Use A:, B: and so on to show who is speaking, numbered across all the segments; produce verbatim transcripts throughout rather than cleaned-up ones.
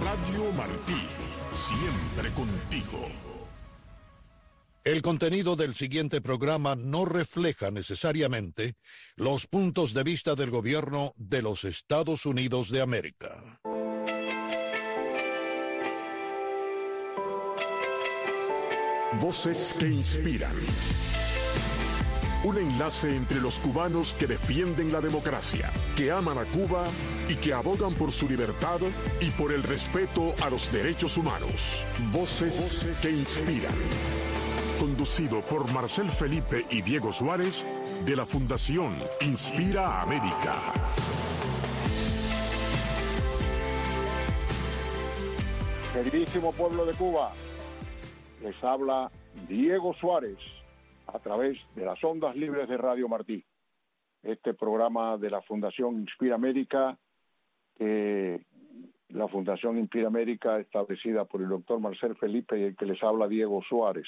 A: Radio Martí, siempre contigo.
B: El contenido del siguiente programa no refleja necesariamente los puntos de vista del gobierno de los Estados Unidos de América.
A: Voces que inspiran. Un enlace entre los cubanos que defienden la democracia, que aman a Cuba y que abogan por su libertad y por el respeto a los derechos humanos. Voces, Voces que inspiran. Conducido por Marcel Felipe y Diego Suárez, de la Fundación Inspira América.
C: Queridísimo pueblo de Cuba, les habla Diego Suárez a través de las ondas libres de Radio Martí. Este programa de la Fundación Inspira América, que la Fundación Inspira América, establecida por el doctor Marcel Felipe y el que les habla Diego Suárez.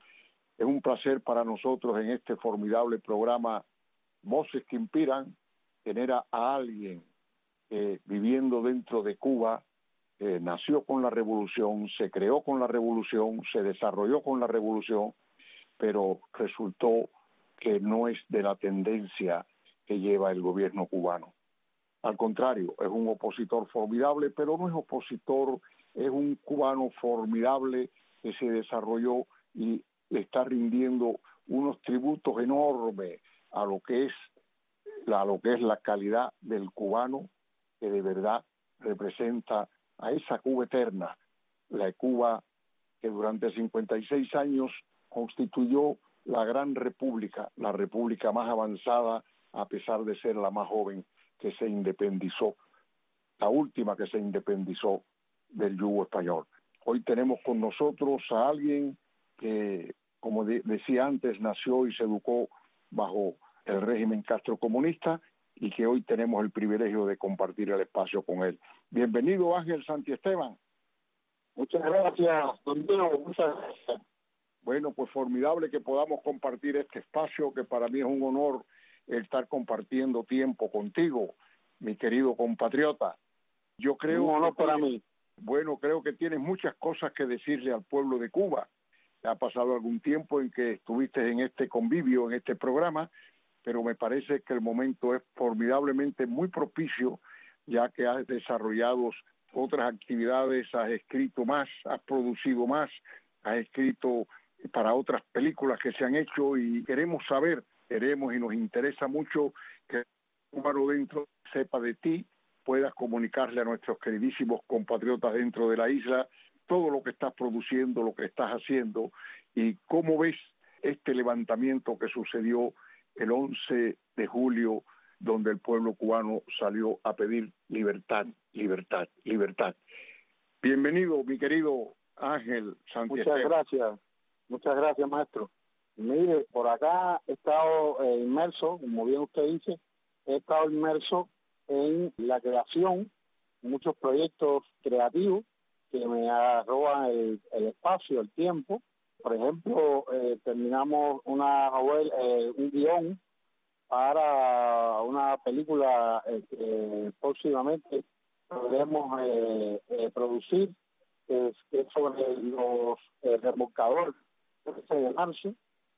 C: Es un placer para nosotros en este formidable programa Voces que Inspiran tener a, a alguien que viviendo dentro de Cuba, eh, nació con la revolución, se creó con la revolución, se desarrolló con la revolución, pero resultó que no es de la tendencia que lleva el gobierno cubano. Al contrario, es un opositor formidable, pero no es opositor, es un cubano formidable que se desarrolló y le está rindiendo unos tributos enormes a lo que es la, a lo que es la calidad del cubano, que de verdad representa a esa Cuba eterna, la Cuba que durante cincuenta y seis años constituyó la gran república, la república más avanzada a pesar de ser la más joven que se independizó, la última que se independizó del yugo español. Hoy tenemos con nosotros a alguien que, como de, decía antes, nació y se educó bajo el régimen castrocomunista y que hoy tenemos el privilegio de compartir el espacio con él. Bienvenido, Ángel Santiesteban.
D: Muchas gracias, don Diego, muchas gracias.
C: Bueno, pues formidable que podamos compartir este espacio, que para mí es un honor el estar compartiendo tiempo contigo, mi querido compatriota. Yo creo
D: un honor
C: que
D: para
C: tienes,
D: mí.
C: Bueno, creo que tienes muchas cosas que decirle al pueblo de Cuba. Ha pasado algún tiempo en que estuviste en este convivio, en este programa, pero me parece que el momento es formidablemente muy propicio, ya que has desarrollado otras actividades, has escrito más, has producido más, has escrito para otras películas que se han hecho y queremos saber, queremos y nos interesa mucho que el cubano dentro sepa de ti, puedas comunicarle a nuestros queridísimos compatriotas dentro de la isla todo lo que estás produciendo, lo que estás haciendo y cómo ves este levantamiento que sucedió el once de julio, donde el pueblo cubano salió a pedir libertad, libertad, libertad. Bienvenido, mi querido Ángel Santiesteban.
D: Muchas gracias, muchas gracias, maestro. Mire, por acá he estado eh, inmerso, como bien usted dice, he estado inmerso en la creación, muchos proyectos creativos que me roban el, el espacio, el tiempo. Por ejemplo, eh, terminamos una novela, eh, un guión para una película eh, que próximamente podremos eh, eh, producir, que es, que es sobre los eh, remolcadores de marzo,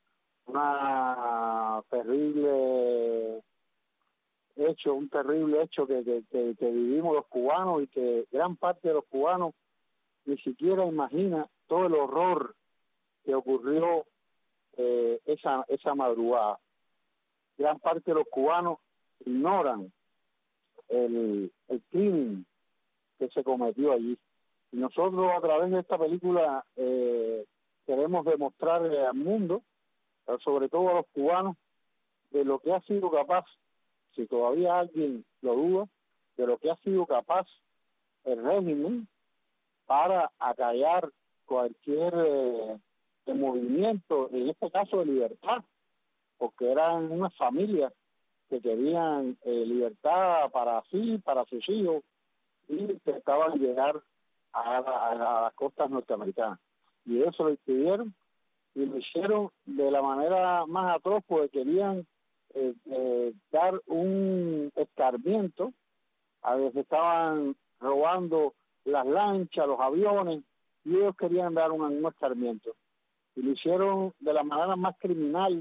D: una terrible hecho, un terrible hecho que, que, que, que vivimos los cubanos y que gran parte de los cubanos ni siquiera imagina todo el horror que ocurrió eh, esa esa madrugada. Gran parte de los cubanos ignoran el, el crimen que se cometió allí. Y nosotros a través de esta película eh, queremos demostrarle al mundo, pero sobre todo a los cubanos, de lo que ha sido capaz, si todavía alguien lo duda, de lo que ha sido capaz el régimen para acallar cualquier eh, de movimiento, en este caso de libertad, porque eran unas familias que querían eh, libertad para sí, para sus hijos, y intentaban llegar a, a, a las costas norteamericanas. Y eso lo impidieron, y lo hicieron de la manera más atroz, porque querían eh, eh, dar un escarmiento a los que estaban robando las lanchas, los aviones, y ellos querían dar un, un escarmiento. Y lo hicieron de la manera más criminal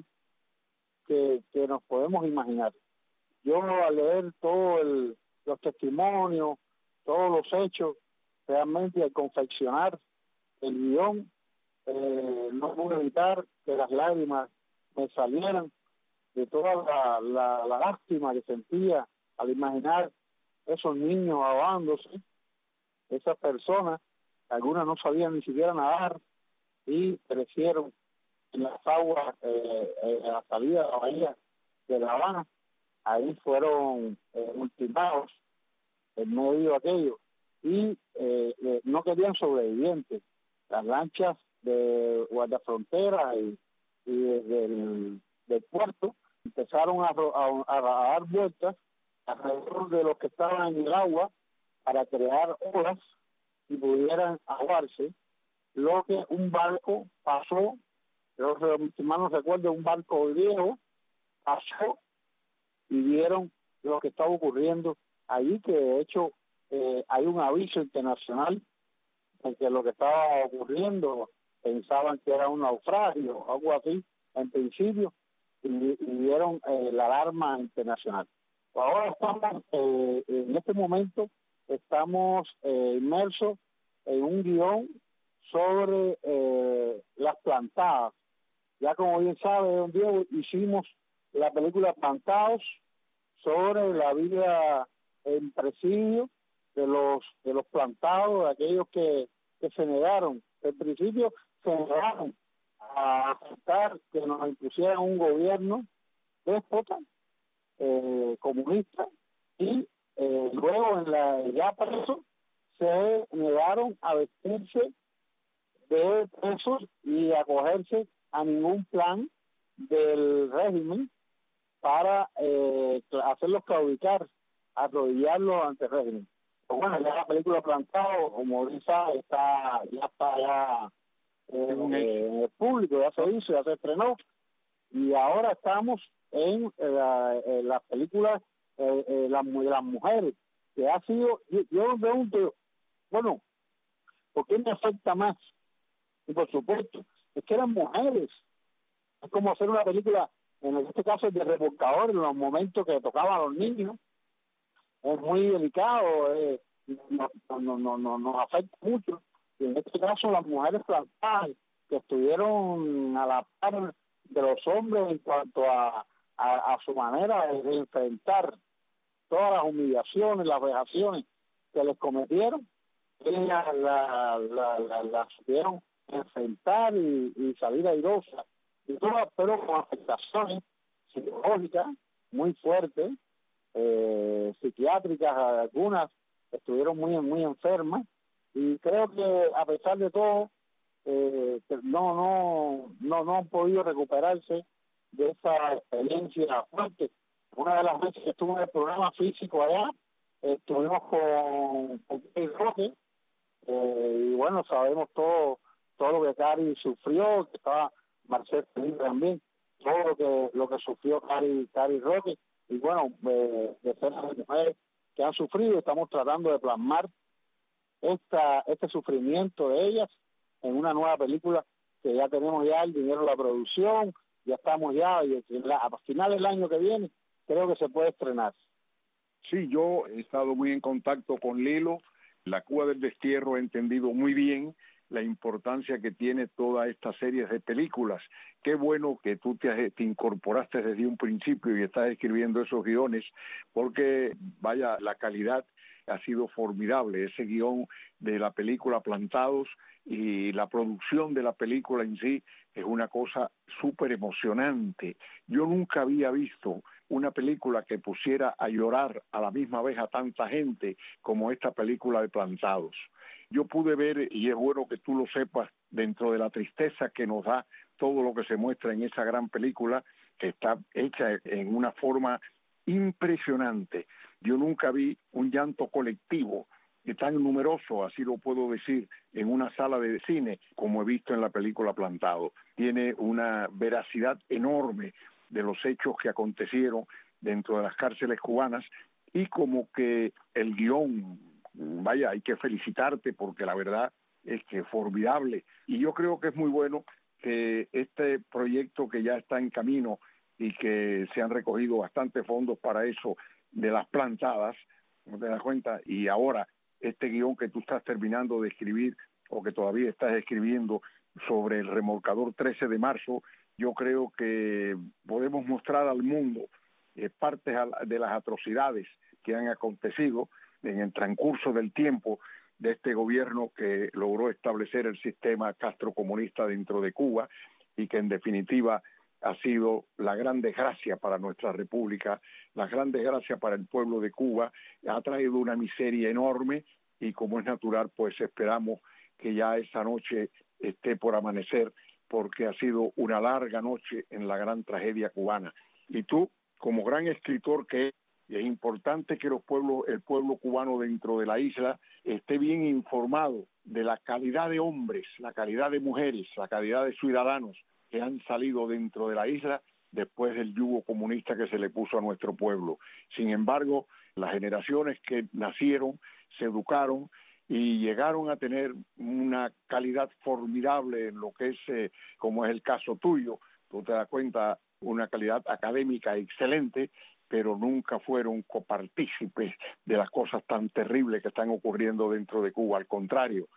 D: que, que nos podemos imaginar. Yo al leer todos los testimonios, todos los hechos, realmente al confeccionar el guión, eh, no pude evitar que las lágrimas me salieran de toda la, la, la lástima que sentía al imaginar esos niños ahogándose, esas personas, algunas no sabían ni siquiera nadar y perecieron en las aguas, eh, eh, a la salida de la bahía de La Habana. Ahí fueron eh, ultimados en medio de aquello y eh, eh, no querían sobrevivientes. Las lanchas de guardafrontera y, y de, del, del puerto empezaron a, a, a dar vueltas alrededor de los que estaban en el agua para crear olas y pudieran ahogarse, lo que un barco pasó, creo que mis hermanos recuerdan, un barco griego pasó y vieron lo que estaba ocurriendo allí, que de hecho eh, hay un aviso internacional en que lo que estaba ocurriendo pensaban que era un naufragio o algo así en principio, y, y dieron eh, la alarma internacional. Ahora estamos, eh, en este momento, estamos eh, inmersos en un guión sobre eh, las plantadas. Ya como bien sabe, don Diego, hicimos la película Plantados sobre la vida en presidio de los de los plantados, de aquellos que, que se negaron, en principio se negaron a aceptar que nos impusieran un gobierno déspota, eh, comunista, y eh, luego en la ya preso se negaron a vestirse de presos y acogerse a ningún plan del régimen para eh, hacerlos claudicar, arrodillarlos ante el régimen. Pues bueno, ya la película Plantado, como dice, está ya está ya eh, en el público, ya se hizo, ya se estrenó, y ahora estamos en la, en la película eh, eh, las, las mujeres, que ha sido, yo, yo me pregunto, bueno, ¿por qué me afecta más? Y por supuesto, es que eran mujeres. Es como hacer una película, en este caso de remolcador, en los momentos que tocaban a los niños. Es muy delicado, eh, no, no, no, no, nos afecta mucho. Y en este caso las mujeres plantadas, que estuvieron a la par de los hombres en cuanto a, a, a su manera de, de enfrentar todas las humillaciones, las vejaciones que les cometieron, ellas la, la, la, la supieron enfrentar y, y salir airosas, y todas, pero con afectaciones psicológicas muy fuertes, eh, psiquiátricas, algunas estuvieron muy muy enfermas, y creo que a pesar de todo eh, no no no no han podido recuperarse de esa experiencia fuerte. Una de las veces que estuve en el programa físico allá, eh, estuvimos con, con Cari Roque, eh, y bueno, sabemos todo todo lo que Cari sufrió, que estaba Marcel Felipe también, todo lo que lo que sufrió Cari, Cari Roque, y bueno, eh, de ser las mujeres que han sufrido, estamos tratando de plasmar esta este sufrimiento de ellas en una nueva película que ya tenemos ya el dinero de la producción, ya estamos ya, y a finales del año que viene creo que se puede estrenar.
C: Sí, yo he estado muy en contacto con Lilo. La Cuba del Destierro ha entendido muy bien la importancia que tiene toda esta serie de películas. Qué bueno que tú te, te incorporaste desde un principio y estás escribiendo esos guiones, porque vaya, la calidad ha sido formidable. Ese guión de la película Plantados y la producción de la película en sí es una cosa súper emocionante. Yo nunca había visto una película que pusiera a llorar a la misma vez a tanta gente como esta película de Plantados. Yo pude ver, y es bueno que tú lo sepas, dentro de la tristeza que nos da todo lo que se muestra en esa gran película, que está hecha en una forma impresionante. Yo nunca vi un llanto colectivo tan numeroso, así lo puedo decir, en una sala de cine como he visto en la película Plantado. Tiene una veracidad enorme de los hechos que acontecieron dentro de las cárceles cubanas, y como que el guión vaya, hay que felicitarte porque la verdad es que es formidable. Y yo creo que es muy bueno que este proyecto que ya está en camino y que se han recogido bastantes fondos para eso, de las plantadas, ¿no te das cuenta? Y ahora este guión que tú estás terminando de escribir o que todavía estás escribiendo sobre el remolcador trece de marzo, yo creo que podemos mostrar al mundo eh, partes de las atrocidades que han acontecido en el transcurso del tiempo de este gobierno que logró establecer el sistema castrocomunista dentro de Cuba y que en definitiva ha sido la gran desgracia para nuestra república, la gran desgracia para el pueblo de Cuba, ha traído una miseria enorme y como es natural pues esperamos que ya esa noche esté por amanecer porque ha sido una larga noche en la gran tragedia cubana. Y tú, como gran escritor que es, y es importante que los pueblos, el pueblo cubano dentro de la isla esté bien informado de la calidad de hombres, la calidad de mujeres, la calidad de ciudadanos que han salido dentro de la isla después del yugo comunista que se le puso a nuestro pueblo. Sin embargo, las generaciones que nacieron, se educaron y llegaron a tener una calidad formidable en lo que es, eh, como es el caso tuyo, tú te das cuenta, una calidad académica excelente, pero nunca fueron copartícipes de las cosas tan terribles que están ocurriendo dentro de Cuba. Al contrario,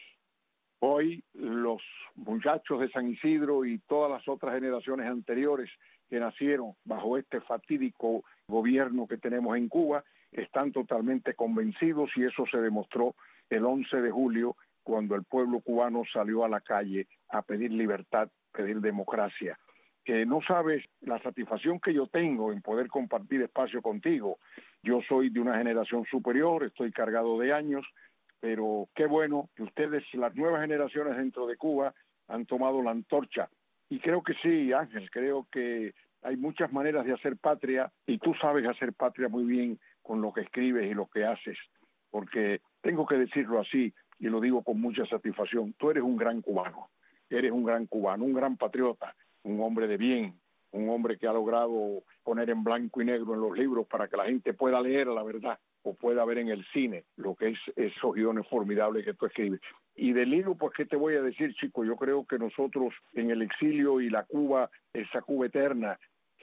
C: hoy los muchachos de San Isidro y todas las otras generaciones anteriores que nacieron bajo este fatídico gobierno que tenemos en Cuba están totalmente convencidos y eso se demostró el once de julio cuando el pueblo cubano salió a la calle a pedir libertad, pedir democracia. Que no sabes la satisfacción que yo tengo en poder compartir espacio contigo. Yo soy de una generación superior, estoy cargado de años, pero qué bueno que ustedes, las nuevas generaciones dentro de Cuba, han tomado la antorcha. Y creo que sí, Ángel, creo que hay muchas maneras de hacer patria y tú sabes hacer patria muy bien con lo que escribes y lo que haces, porque tengo que decirlo así y lo digo con mucha satisfacción, tú eres un gran cubano, eres un gran cubano, un gran patriota, un hombre de bien, un hombre que ha logrado poner en blanco y negro en los libros para que la gente pueda leer la verdad o pueda ver en el cine lo que es esos guiones formidables que tú escribes. Y del libro, pues, ¿qué te voy a decir, chico? Yo creo que nosotros en el exilio y la Cuba, esa Cuba eterna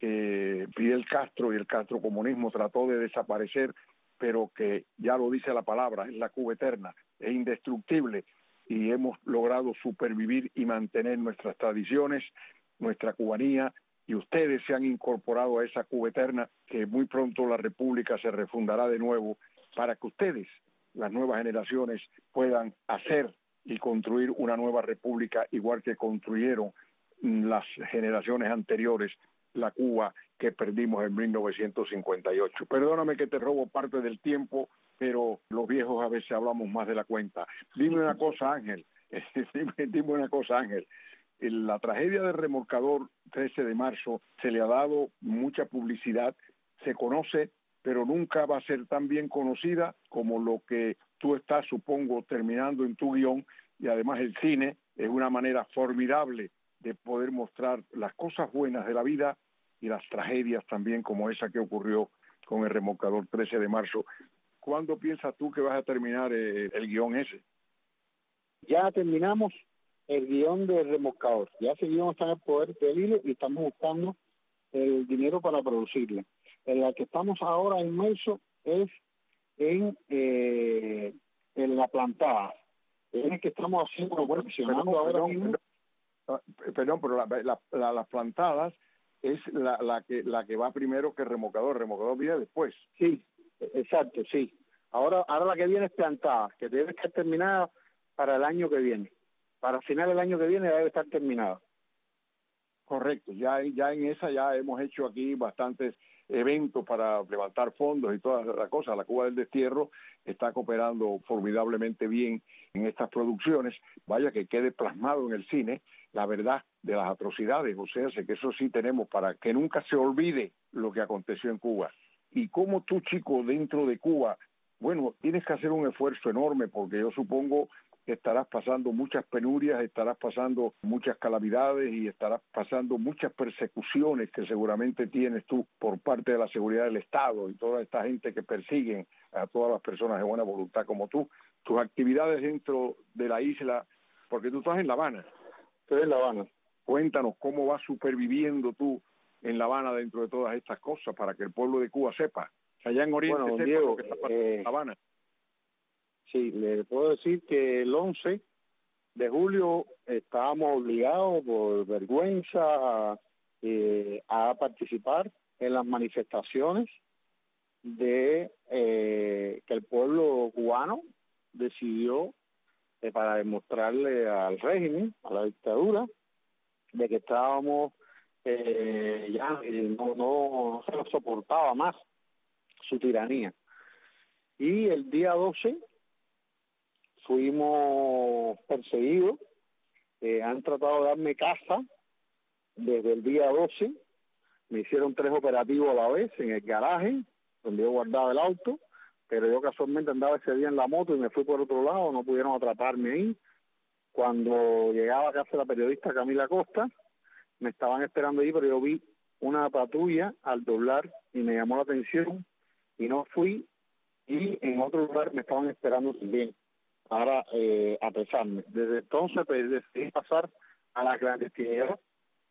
C: que Fidel Castro y el castrocomunismo trató de desaparecer, pero que ya lo dice la palabra, es la Cuba eterna, es indestructible y hemos logrado supervivir y mantener nuestras tradiciones, nuestra cubanía, y ustedes se han incorporado a esa Cuba eterna que muy pronto la República se refundará de nuevo para que ustedes, las nuevas generaciones, puedan hacer y construir una nueva república igual que construyeron las generaciones anteriores la Cuba que perdimos en mil novecientos cincuenta y ocho. Perdóname que te robo parte del tiempo, pero los viejos a veces hablamos más de la cuenta. Dime una cosa, Ángel, dime, dime una cosa, Ángel. La tragedia del remolcador trece de marzo se le ha dado mucha publicidad, se conoce, pero nunca va a ser tan bien conocida como lo que tú estás, supongo, terminando en tu guión, y además el cine es una manera formidable de poder mostrar las cosas buenas de la vida y las tragedias también como esa que ocurrió con el remolcador trece de marzo. ¿Cuándo piensas tú que vas a terminar eh, el guión ese?
D: Ya terminamos el guión del remolcador. Ya ese guión está en el poder del hilo y estamos buscando el dinero para producirlo. En la que estamos ahora inmersos es en, eh, en la plantada. Es el que estamos haciendo, bueno, funcionando ahora
C: perdón,
D: mismo.
C: Perdón, perdón pero la, la, la, las plantadas es la, la, que, la que va primero que el remolcador. El remolcador viene después.
D: Sí, exacto, sí. Ahora, ahora la que viene es plantada, que debe estar terminada para el año que viene. Para final del año que viene debe estar terminada.
C: Correcto, ya, ya en esa ya hemos hecho aquí bastantes eventos para levantar fondos y todas las cosas. La Cuba del Destierro está cooperando formidablemente bien en estas producciones. Vaya que quede plasmado en el cine la verdad de las atrocidades, o sea, que eso sí tenemos para que nunca se olvide lo que aconteció en Cuba. Y cómo tú, chico, dentro de Cuba Bueno, tienes que hacer un esfuerzo enorme porque yo supongo que estarás pasando muchas penurias, estarás pasando muchas calamidades y estarás pasando muchas persecuciones que seguramente tienes tú por parte de la seguridad del Estado y toda esta gente que persiguen a todas las personas de buena voluntad como tú. Tus actividades dentro de la isla, porque tú estás en La Habana.
D: Estoy en La Habana.
C: Cuéntanos cómo vas superviviendo tú en La Habana dentro de todas estas cosas para que el pueblo de Cuba sepa, allá en Oriente
D: Bueno,
C: sepa
D: Diego,
C: lo que está pasando
D: eh,
C: en La Habana.
D: Sí, le puedo decir que el once de julio estábamos obligados por vergüenza a, eh, a participar en las manifestaciones de eh, que el pueblo cubano decidió eh, para demostrarle al régimen, a la dictadura, de que estábamos eh, ya eh, no, no, no se lo soportaba más su tiranía. Y el día doce fuimos perseguidos, eh, han tratado de darme caza desde el día doce, me hicieron tres operativos a la vez en el garaje, donde yo guardaba el auto, pero yo casualmente andaba ese día en la moto y me fui por otro lado, no pudieron atraparme ahí. Cuando llegaba a casa la periodista Camila Costa, me estaban esperando ahí, pero yo vi una patrulla al doblar y me llamó la atención y no fui, y en otro lugar me estaban esperando también para eh, apresarme. Desde entonces pues, decidí pasar a la clandestinidad.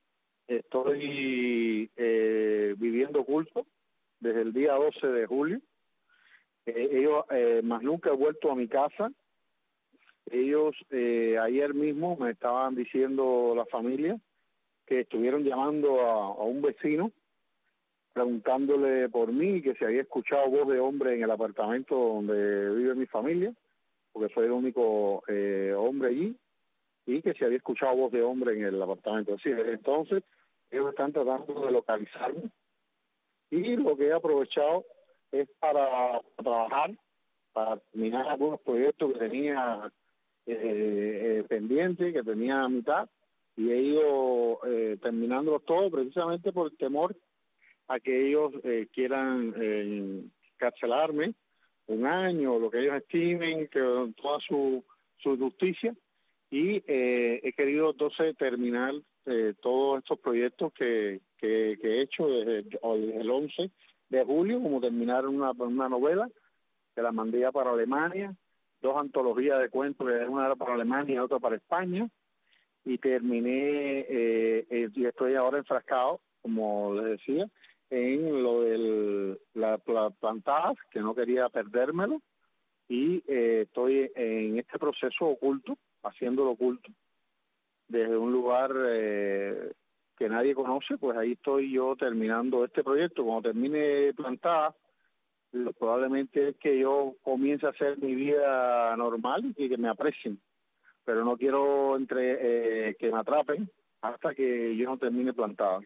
D: Estoy eh, viviendo oculto desde el día doce de julio. Eh, ellos, eh, más nunca he vuelto a mi casa. Ellos eh, ayer mismo me estaban diciendo la familia que estuvieron llamando a, a un vecino preguntándole por mí, que se había escuchado voz de hombre en el apartamento donde vive mi familia, porque soy el único eh, hombre allí, y que se había escuchado voz de hombre en el apartamento. Así, desde entonces ellos están tratando de localizarme, y lo que he aprovechado es para trabajar, para terminar algunos proyectos que tenía eh, eh, pendientes, que tenía a mitad, y he ido eh, terminándolos todos precisamente por el temor a que ellos eh, quieran eh, cancelarme un año, lo que ellos estimen, que toda su, su justicia, y eh, he querido entonces terminar eh, todos estos proyectos que, que, que he hecho desde, desde el once de julio, como terminar una, una novela que la mandé ya para Alemania, dos antologías de cuentos, una era para Alemania y otra para España, y terminé, eh, eh, y estoy ahora enfrascado, como les decía, en lo de la, la plantada, que no quería perdérmelo, y eh, estoy en este proceso oculto, haciéndolo oculto, desde un lugar eh, que nadie conoce. Pues ahí estoy yo terminando este proyecto. Cuando termine plantada, lo, probablemente es que yo comience a hacer mi vida normal y que me aprecien, pero no quiero entre eh, que me atrapen hasta que yo no termine plantada.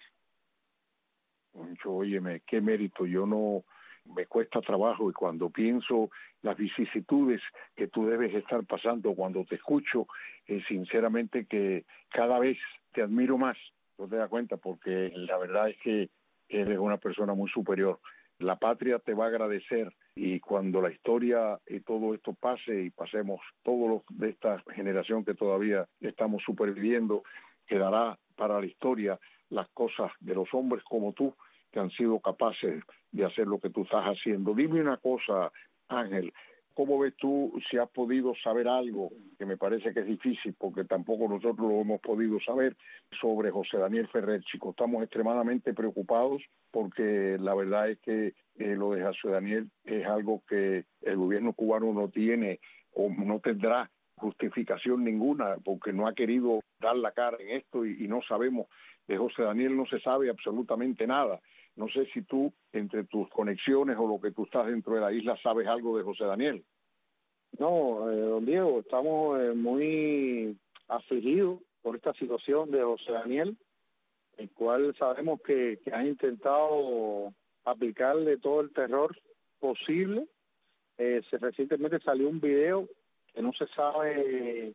C: Moncho, óyeme, qué mérito. Yo no, me cuesta trabajo, y cuando pienso las vicisitudes que tú debes estar pasando, cuando te escucho, eh, sinceramente que cada vez te admiro más, no te das cuenta, porque la verdad es que eres una persona muy superior. La patria te va a agradecer, y cuando la historia y todo esto pase y pasemos todos los de esta generación que todavía estamos superviviendo, quedará para la historia las cosas de los hombres como tú, que han sido capaces de hacer lo que tú estás haciendo. Dime una cosa, Ángel, ¿cómo ves tú si has podido saber algo, que me parece que es difícil porque tampoco nosotros lo hemos podido saber, sobre José Daniel Ferrer, chico? Estamos extremadamente preocupados porque la verdad es que eh, lo de José Daniel es algo que el gobierno cubano no tiene o no tendrá justificación ninguna, porque no ha querido dar la cara en esto, y, y no sabemos. De José Daniel no se sabe absolutamente nada. No sé si tú, entre tus conexiones o lo que tú estás dentro de la isla, sabes algo de José Daniel.
D: No, eh, don Diego, estamos eh, muy afligidos por esta situación de José Daniel, el cual sabemos que, que han intentado aplicarle todo el terror posible. Eh, se, recientemente salió un video que no se sabe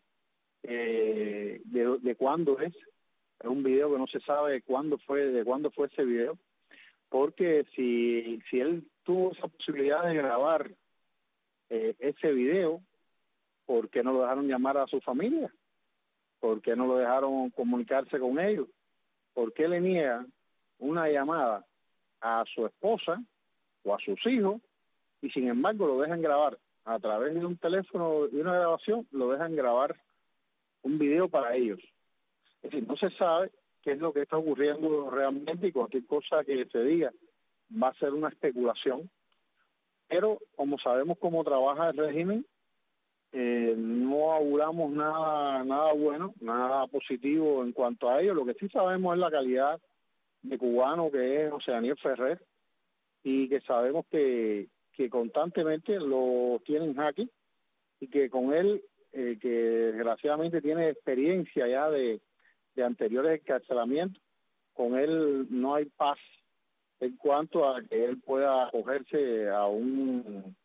D: eh, de, de cuándo es. Es un video que no se sabe de cuándo fue, de cuándo fue ese video, porque si, si él tuvo esa posibilidad de grabar eh, ese video, ¿por qué no lo dejaron llamar a su familia? ¿Por qué no lo dejaron comunicarse con ellos? ¿Por qué le niegan una llamada a su esposa o a sus hijos y sin embargo lo dejan grabar a través de un teléfono y una grabación, lo dejan grabar un video para ellos? Es decir, no se sabe qué es lo que está ocurriendo realmente y cualquier cosa que se diga va a ser una especulación, pero como sabemos cómo trabaja el régimen, eh, no auguramos nada nada bueno, nada positivo en cuanto a ello. Lo que sí sabemos es la calidad de cubano que es José Daniel Ferrer, y que sabemos que, que constantemente lo tienen jaque, y que con él, eh, que desgraciadamente tiene experiencia ya de, de anteriores encarcelamientos, con él no hay paz en cuanto a que él pueda acogerse a un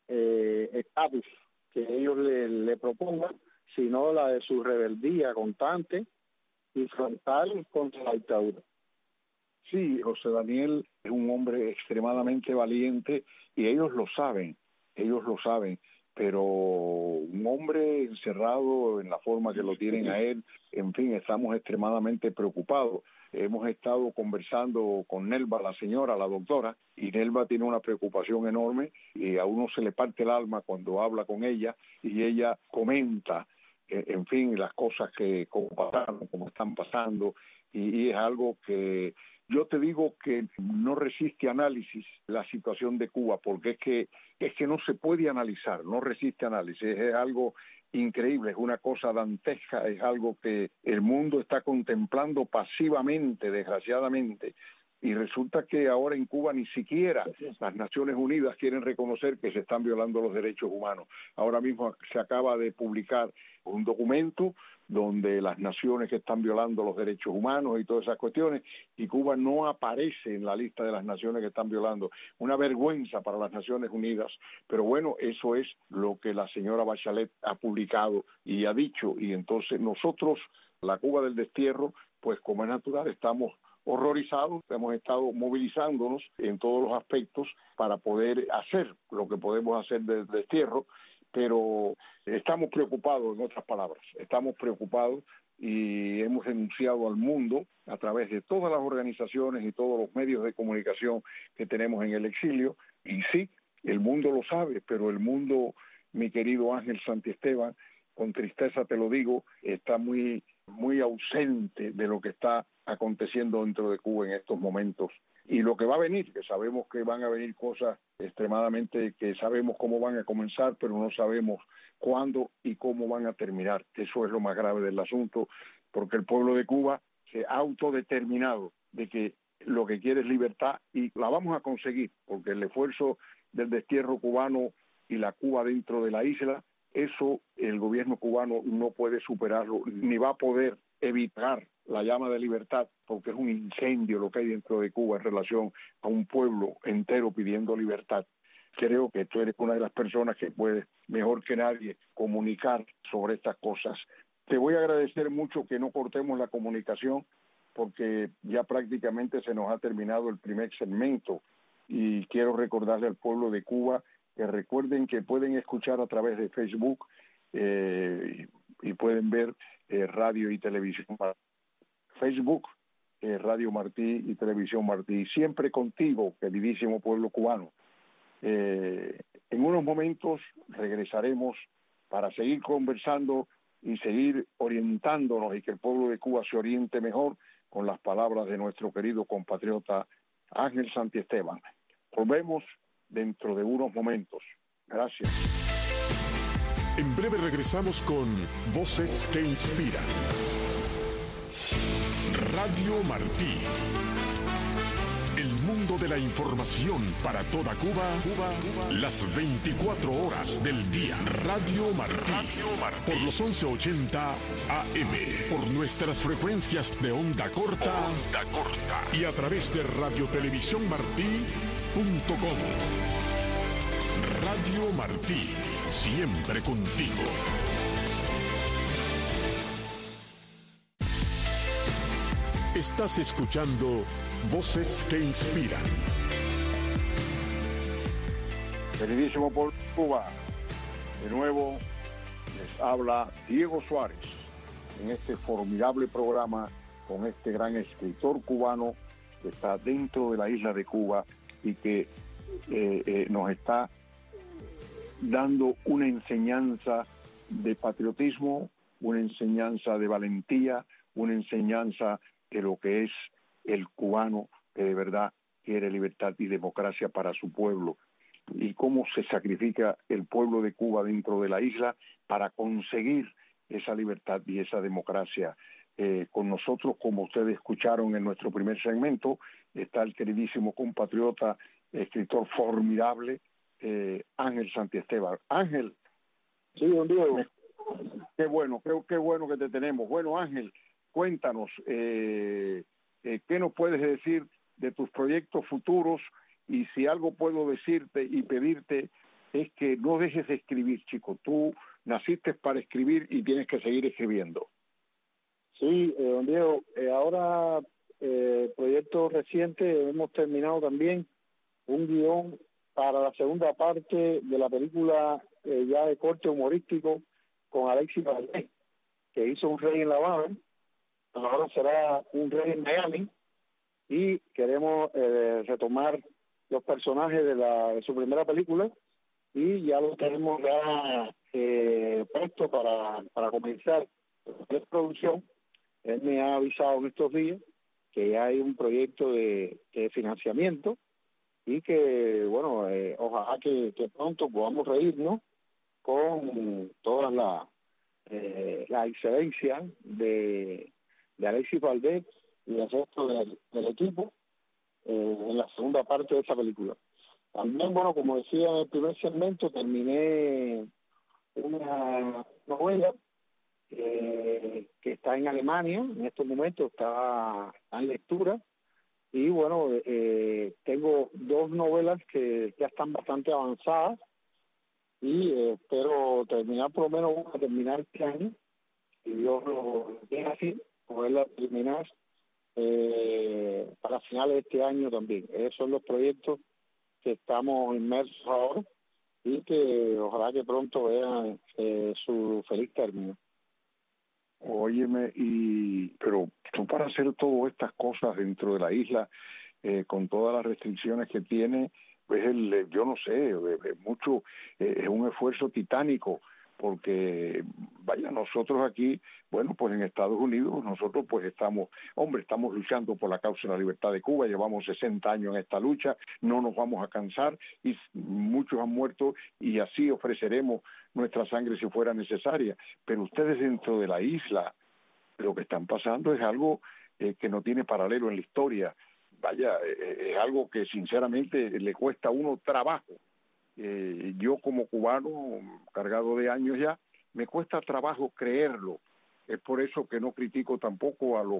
D: estatus eh, que ellos le, le propongan, sino la de su rebeldía constante y frontal contra la dictadura.
C: Sí, José Daniel es un hombre extremadamente valiente y ellos lo saben, ellos lo saben, pero un hombre encerrado en la forma que lo tienen a él, en fin, estamos extremadamente preocupados. Hemos estado conversando con Nelva, la señora, la doctora, y Nelva tiene una preocupación enorme y a uno se le parte el alma cuando habla con ella y ella comenta, eh, en fin, las cosas que como pasaron, como están pasando, y, y es algo que yo te digo que no resiste análisis la situación de Cuba, porque es que es que no se puede analizar, no resiste análisis, es algo increíble, es una cosa dantesca, es algo que el mundo está contemplando pasivamente, desgraciadamente, y resulta que ahora en Cuba ni siquiera las Naciones Unidas quieren reconocer que se están violando los derechos humanos. Ahora mismo se acaba de publicar un documento donde las naciones que están violando los derechos humanos y todas esas cuestiones, y Cuba no aparece en la lista de las naciones que están violando. Una vergüenza para las Naciones Unidas, pero bueno, eso es lo que la señora Bachelet ha publicado y ha dicho, y entonces nosotros, la Cuba del destierro, pues como es natural, estamos horrorizados, hemos estado movilizándonos en todos los aspectos para poder hacer lo que podemos hacer del destierro, pero estamos preocupados, en otras palabras, estamos preocupados y hemos denunciado al mundo a través de todas las organizaciones y todos los medios de comunicación que tenemos en el exilio, y sí, el mundo lo sabe, pero el mundo, mi querido Ángel Santiesteban, con tristeza te lo digo, está muy, muy ausente de lo que está aconteciendo dentro de Cuba en estos momentos. Y lo que va a venir, que sabemos que van a venir cosas extremadamente, que sabemos cómo van a comenzar, pero no sabemos cuándo y cómo van a terminar. Eso es lo más grave del asunto, porque el pueblo de Cuba se ha autodeterminado de que lo que quiere es libertad, y la vamos a conseguir, porque el esfuerzo del destierro cubano y la Cuba dentro de la isla, eso el gobierno cubano no puede superarlo, ni va a poder evitar la llama de libertad, porque es un incendio lo que hay dentro de Cuba en relación a un pueblo entero pidiendo libertad. Creo que tú eres una de las personas que puede, mejor que nadie, comunicar sobre estas cosas. Te voy a agradecer mucho que no cortemos la comunicación, porque ya prácticamente se nos ha terminado el primer segmento, y quiero recordarle al pueblo de Cuba que recuerden que pueden escuchar a través de Facebook eh, y pueden ver eh, radio y televisión. Facebook, eh, Radio Martí y Televisión Martí, siempre contigo, queridísimo pueblo cubano. Eh, en unos momentos regresaremos para seguir conversando y seguir orientándonos, y que el pueblo de Cuba se oriente mejor con las palabras de nuestro querido compatriota Ángel Santiesteban. Volvemos dentro de unos momentos. Gracias.
A: En breve regresamos con Voces que Inspiran. Radio Martí. El mundo de la información para toda Cuba, Cuba, Cuba, las veinticuatro horas del día. Radio Martí. Radio Martí. Por los once ochenta A M. Por nuestras frecuencias de onda corta. Onda corta. Y a través de radio televisión martí punto com. Radio Martí. Siempre contigo. Estás escuchando Voces que Inspiran.
C: Queridísimo pueblo de Cuba, De nuevo, les habla Diego Suárez en este formidable programa con este gran escritor cubano que está dentro de la isla de Cuba y que eh, eh, nos está dando una enseñanza de patriotismo, una enseñanza de valentía, una enseñanza de lo que es el cubano que de verdad quiere libertad y democracia para su pueblo, y cómo se sacrifica el pueblo de Cuba dentro de la isla para conseguir esa libertad y esa democracia. Eh, con nosotros, como ustedes escucharon en nuestro primer segmento, está el queridísimo compatriota, escritor formidable, eh, Ángel Santiesteban. Ángel.
D: Sí, don Diego.
C: Qué bueno, creo qué bueno que te tenemos. Bueno, Ángel, cuéntanos, eh, eh, ¿qué nos puedes decir de tus proyectos futuros? Y si algo puedo decirte y pedirte es que no dejes de escribir, chico. Tú naciste para escribir y tienes que seguir escribiendo.
D: Sí, eh, don Diego, eh, ahora, eh, proyecto reciente, hemos terminado también un guión para la segunda parte de la película eh, ya de corte humorístico con Alexis Valdés, que hizo Un Rey en La Habana, ahora será Un Rey en Miami, y queremos eh, retomar los personajes de, la, de su primera película, y ya lo tenemos ya eh, puesto para, para comenzar la producción. Él me ha avisado en estos días que ya hay un proyecto de, de financiamiento y que, bueno, eh, ojalá que, que pronto podamos reírnos con todas las eh, la excelencia de, de Alexis Valdés y el resto del, del equipo eh, en la segunda parte de esa película. También, bueno, como decía en el primer segmento, terminé una novela eh, que está en Alemania, en estos momentos está, está en lectura, y bueno, eh, tengo dos novelas que ya están bastante avanzadas, y eh, espero terminar por lo menos una, terminar este año, y Dios lo deja así, poderla terminar eh, para finales de este año también. Esos son los proyectos que estamos inmersos ahora y que ojalá que pronto vean eh, su feliz término.
C: Óyeme, y pero tú para hacer todas estas cosas dentro de la isla, eh, con todas las restricciones que tiene, pues el, yo no sé, es mucho, eh, es un esfuerzo titánico, porque vaya, nosotros aquí, bueno, pues en Estados Unidos, nosotros pues estamos, hombre, estamos luchando por la causa de la libertad de Cuba, llevamos sesenta años en esta lucha, no nos vamos a cansar, y muchos han muerto, y así ofreceremos nuestra sangre si fuera necesaria, pero ustedes dentro de la isla, lo que están pasando es algo eh, que no tiene paralelo en la historia. Vaya, eh, es algo que sinceramente le cuesta a uno trabajo. Eh, yo como cubano, cargado de años ya, me cuesta trabajo creerlo. Es por eso que no critico tampoco a los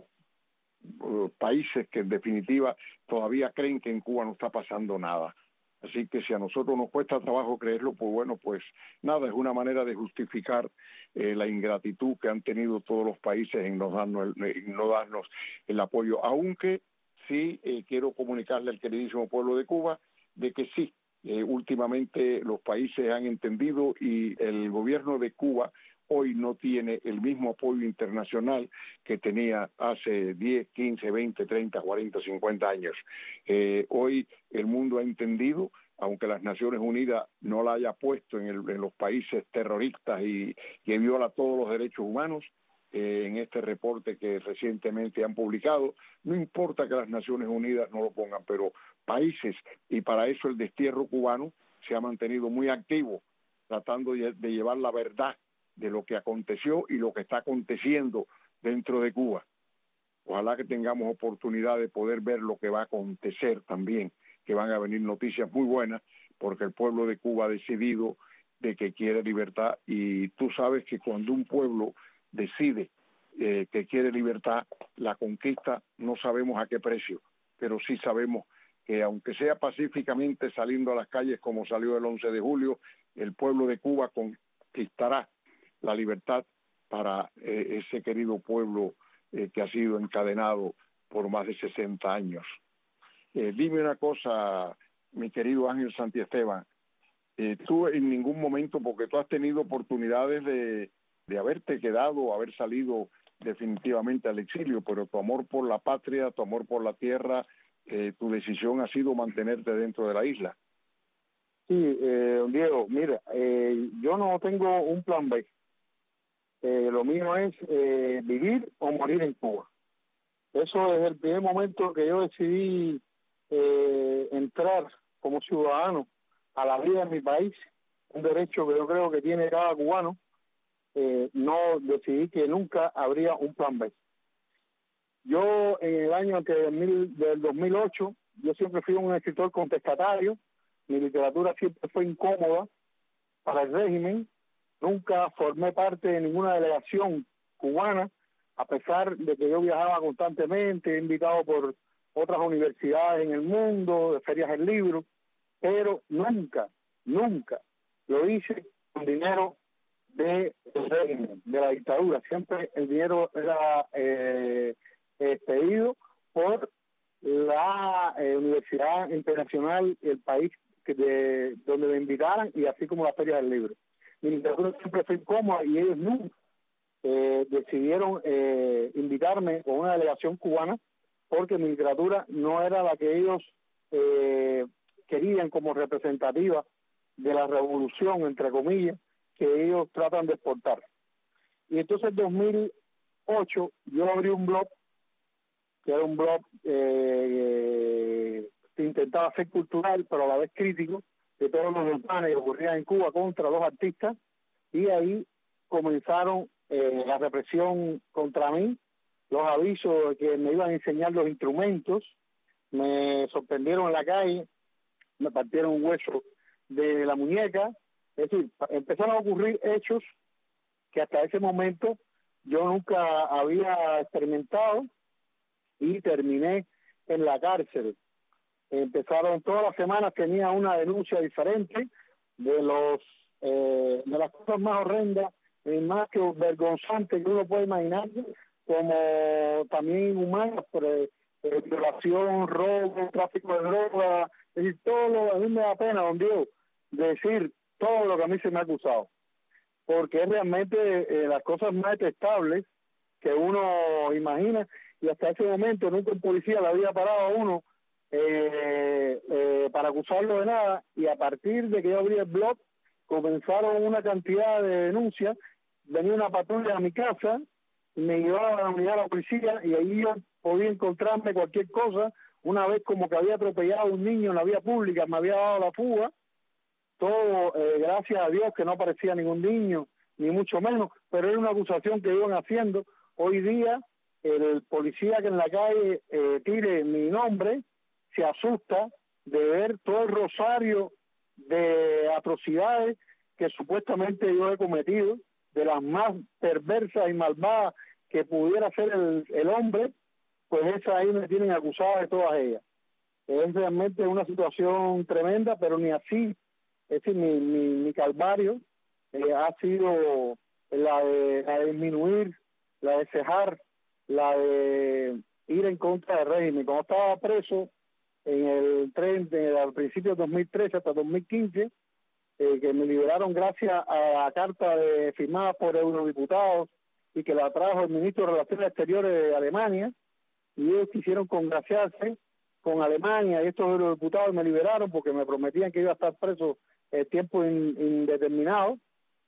C: uh, países que en definitiva todavía creen que en Cuba no está pasando nada. Así que si a nosotros nos cuesta trabajo creerlo, pues bueno, pues nada, es una manera de justificar eh, la ingratitud que han tenido todos los países en no darnos el, en no darnos el apoyo. Aunque sí eh, quiero comunicarle al queridísimo pueblo de Cuba de que sí, eh, últimamente los países han entendido y el gobierno de Cuba hoy no tiene el mismo apoyo internacional que tenía hace diez, quince, veinte, treinta, cuarenta, cincuenta años. Eh, hoy el mundo ha entendido, aunque las Naciones Unidas no la haya puesto en, el, en los países terroristas y que viola todos los derechos humanos, eh, en este reporte que recientemente han publicado, no importa que las Naciones Unidas no lo pongan, pero países, y para eso el destierro cubano se ha mantenido muy activo, tratando de, de llevar la verdad de lo que aconteció y lo que está aconteciendo dentro de Cuba. Ojalá que tengamos oportunidad de poder ver lo que va a acontecer también, que van a venir noticias muy buenas, porque el pueblo de Cuba ha decidido de que quiere libertad, y tú sabes que cuando un pueblo decide eh, que quiere libertad, la conquista no sabemos a qué precio, pero sí sabemos que aunque sea pacíficamente saliendo a las calles como salió el once de julio, el pueblo de Cuba conquistará la libertad para eh, ese querido pueblo eh, que ha sido encadenado por más de sesenta años. Eh, dime una cosa, mi querido Ángel Santiesteban, eh, tú en ningún momento, porque tú has tenido oportunidades de, de haberte quedado, haber salido definitivamente al exilio, pero tu amor por la patria, tu amor por la tierra, eh, tu decisión ha sido mantenerte dentro de la isla.
D: Sí, eh, Diego, mira, eh, yo no tengo un plan B. Eh, lo mío es eh, vivir o morir en Cuba. Eso es el primer momento que yo decidí eh, entrar como ciudadano a la vida de mi país, un derecho que yo creo que tiene cada cubano. Eh, no decidí que nunca habría un plan B. Yo en el año que del dos mil ocho, yo siempre fui un escritor contestatario, mi literatura siempre fue incómoda para el régimen, nunca formé parte de ninguna delegación cubana, a pesar de que yo viajaba constantemente, invitado por otras universidades en el mundo, de ferias del libro, pero nunca, nunca lo hice con dinero del régimen, de la dictadura. Siempre el dinero era eh, eh, pedido por la eh, Universidad Internacional, el país que de donde me invitaran, y así como la feria del libro. Mi literatura siempre fue incómoda y ellos nunca eh, decidieron eh, invitarme con una delegación cubana, porque mi literatura no era la que ellos eh, querían como representativa de la revolución, entre comillas, que ellos tratan de exportar. Y entonces en dos mil ocho yo abrí un blog, que era un blog eh, que intentaba ser cultural, pero a la vez crítico, de todos los desmanes que ocurrían en Cuba contra los artistas, y ahí comenzaron eh, la represión contra mí, los avisos de que me iban a enseñar los instrumentos, me sorprendieron en la calle, me partieron un hueso de la muñeca. Es decir, empezaron a ocurrir hechos que hasta ese momento yo nunca había experimentado, y terminé en la cárcel. Empezaron todas las semanas, tenía una denuncia diferente de los eh, de las cosas más horrendas y más que vergonzantes que uno puede imaginar, como también inhumanas, por eh, eh, violación, robo, tráfico de drogas. Es decir, todo lo, a mí me da pena, don Diego, decir todo lo que a mí se me ha acusado, porque es realmente eh, las cosas más detestables que uno imagina, y hasta ese momento nunca un policía le había parado a uno eh, eh, para acusarlo de nada, y a partir de que yo abrí el blog comenzaron una cantidad de denuncias. Venía una patrulla a mi casa, me llevaba a la unidad de la policía, y ahí yo podía encontrarme cualquier cosa. Una vez como que había atropellado a un niño en la vía pública, me había dado la fuga, todo eh, gracias a Dios que no aparecía ningún niño, ni mucho menos, pero era una acusación que iban haciendo. Hoy día el policía que en la calle eh, tire mi nombre se asusta de ver todo el rosario de atrocidades que supuestamente yo he cometido, de las más perversas y malvadas que pudiera ser el, el hombre, pues esas ahí me tienen acusada de todas ellas. Es realmente una situación tremenda, pero ni así. Es decir, mi, mi, mi calvario eh, ha sido la de, la de disminuir, la de cejar, la de ir en contra del régimen. Cuando estaba preso en el tren de, al principio de dos mil trece hasta dos mil quince, eh, que me liberaron gracias a la carta de, firmada por eurodiputados, y que la trajo el ministro de Relaciones Exteriores de Alemania, y ellos quisieron congraciarse con Alemania, y estos eurodiputados me liberaron porque me prometían que iba a estar preso el eh, tiempo in, indeterminado.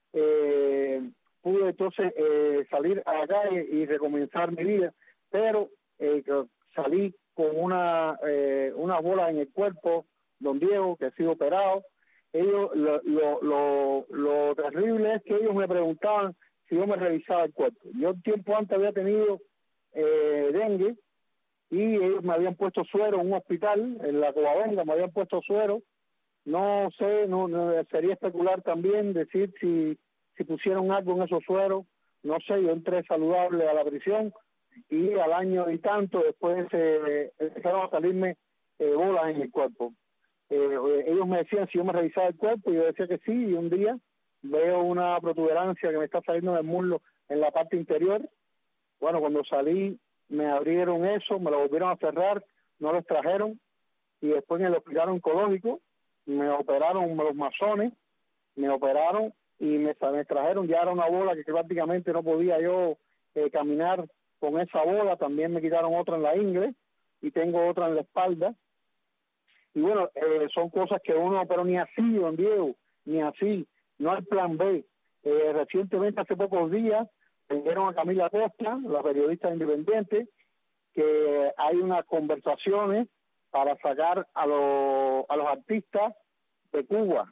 D: Eh, pude entonces eh, salir a la calle y recomenzar mi vida, pero eh, salí con una eh, unas bolas en el cuerpo, don Diego, que he sido operado. Ellos lo, lo, lo, lo terrible es que ellos me preguntaban si yo me revisaba el cuerpo. Yo tiempo antes había tenido eh, dengue, y ellos me habían puesto suero en un hospital, en la Covadonga, me habían puesto suero. No sé, no, no sería especular también decir si si pusieron algo en esos sueros, no sé. Yo entré saludable a la prisión, y al año y tanto después eh, empezaron a salirme eh, bolas en el cuerpo. Eh, ellos me decían si yo me revisaba el cuerpo, y yo decía que sí, y un día veo una protuberancia que me está saliendo del muslo en la parte interior. Bueno, cuando salí me abrieron eso, me lo volvieron a cerrar, no lo extrajeron, y después en el hospital oncológico me operaron los masones, me operaron y me, me trajeron, ya era una bola que prácticamente no podía yo eh, caminar con esa bola. También me quitaron otra en la ingle y tengo otra en la espalda. Y bueno, eh, son cosas que uno, pero ni así, don Diego, ni así, no hay plan B. Eh, recientemente, hace pocos días, vendieron a Camila Costa, la periodista independiente, que hay unas conversaciones para sacar a los, a los artistas de Cuba,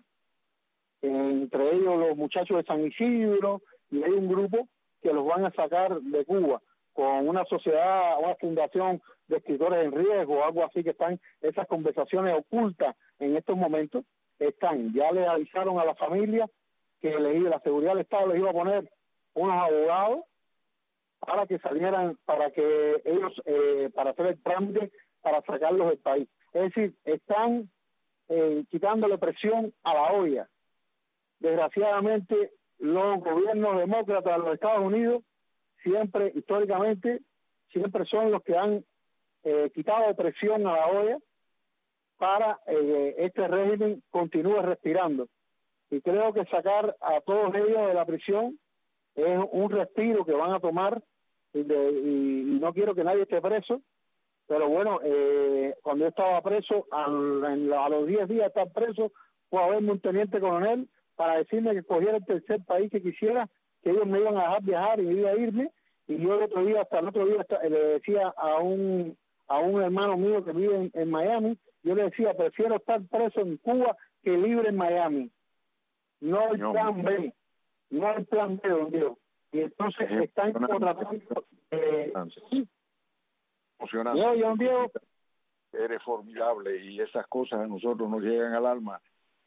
D: entre ellos los muchachos de San Isidro, y hay un grupo que los van a sacar de Cuba con una sociedad, una fundación de escritores en riesgo, algo así, que están esas conversaciones ocultas en estos momentos, están, ya le avisaron a la familia que le, la seguridad del Estado les iba a poner unos abogados para que salieran, para que ellos, eh, para hacer el trámite, para sacarlos del país. Es decir, están eh, quitándole presión a la olla. Desgraciadamente, los gobiernos demócratas de los Estados Unidos siempre, históricamente, siempre son los que han eh, quitado presión a la olla para eh, este régimen continúe respirando. Y creo que sacar a todos ellos de la prisión es un respiro que van a tomar, y, de, y, y no quiero que nadie esté preso, pero bueno, eh, cuando yo estaba preso, al, en la, a los diez días de estar preso, fue a verme un teniente coronel para decirme que cogiera el tercer país que quisiera, que ellos me iban a dejar viajar y me iba a irme, y yo el otro día, hasta el otro día, hasta, le decía a un a un hermano mío que vive en, en Miami, yo le decía, prefiero estar preso en Cuba que libre en Miami. No hay
C: no,
D: plan B, no hay plan B, don Diego. Y entonces
C: es
D: están contratando... Eh,
C: emocionante.
D: Yo, don Diego,
C: eres formidable y esas cosas a nosotros nos llegan al alma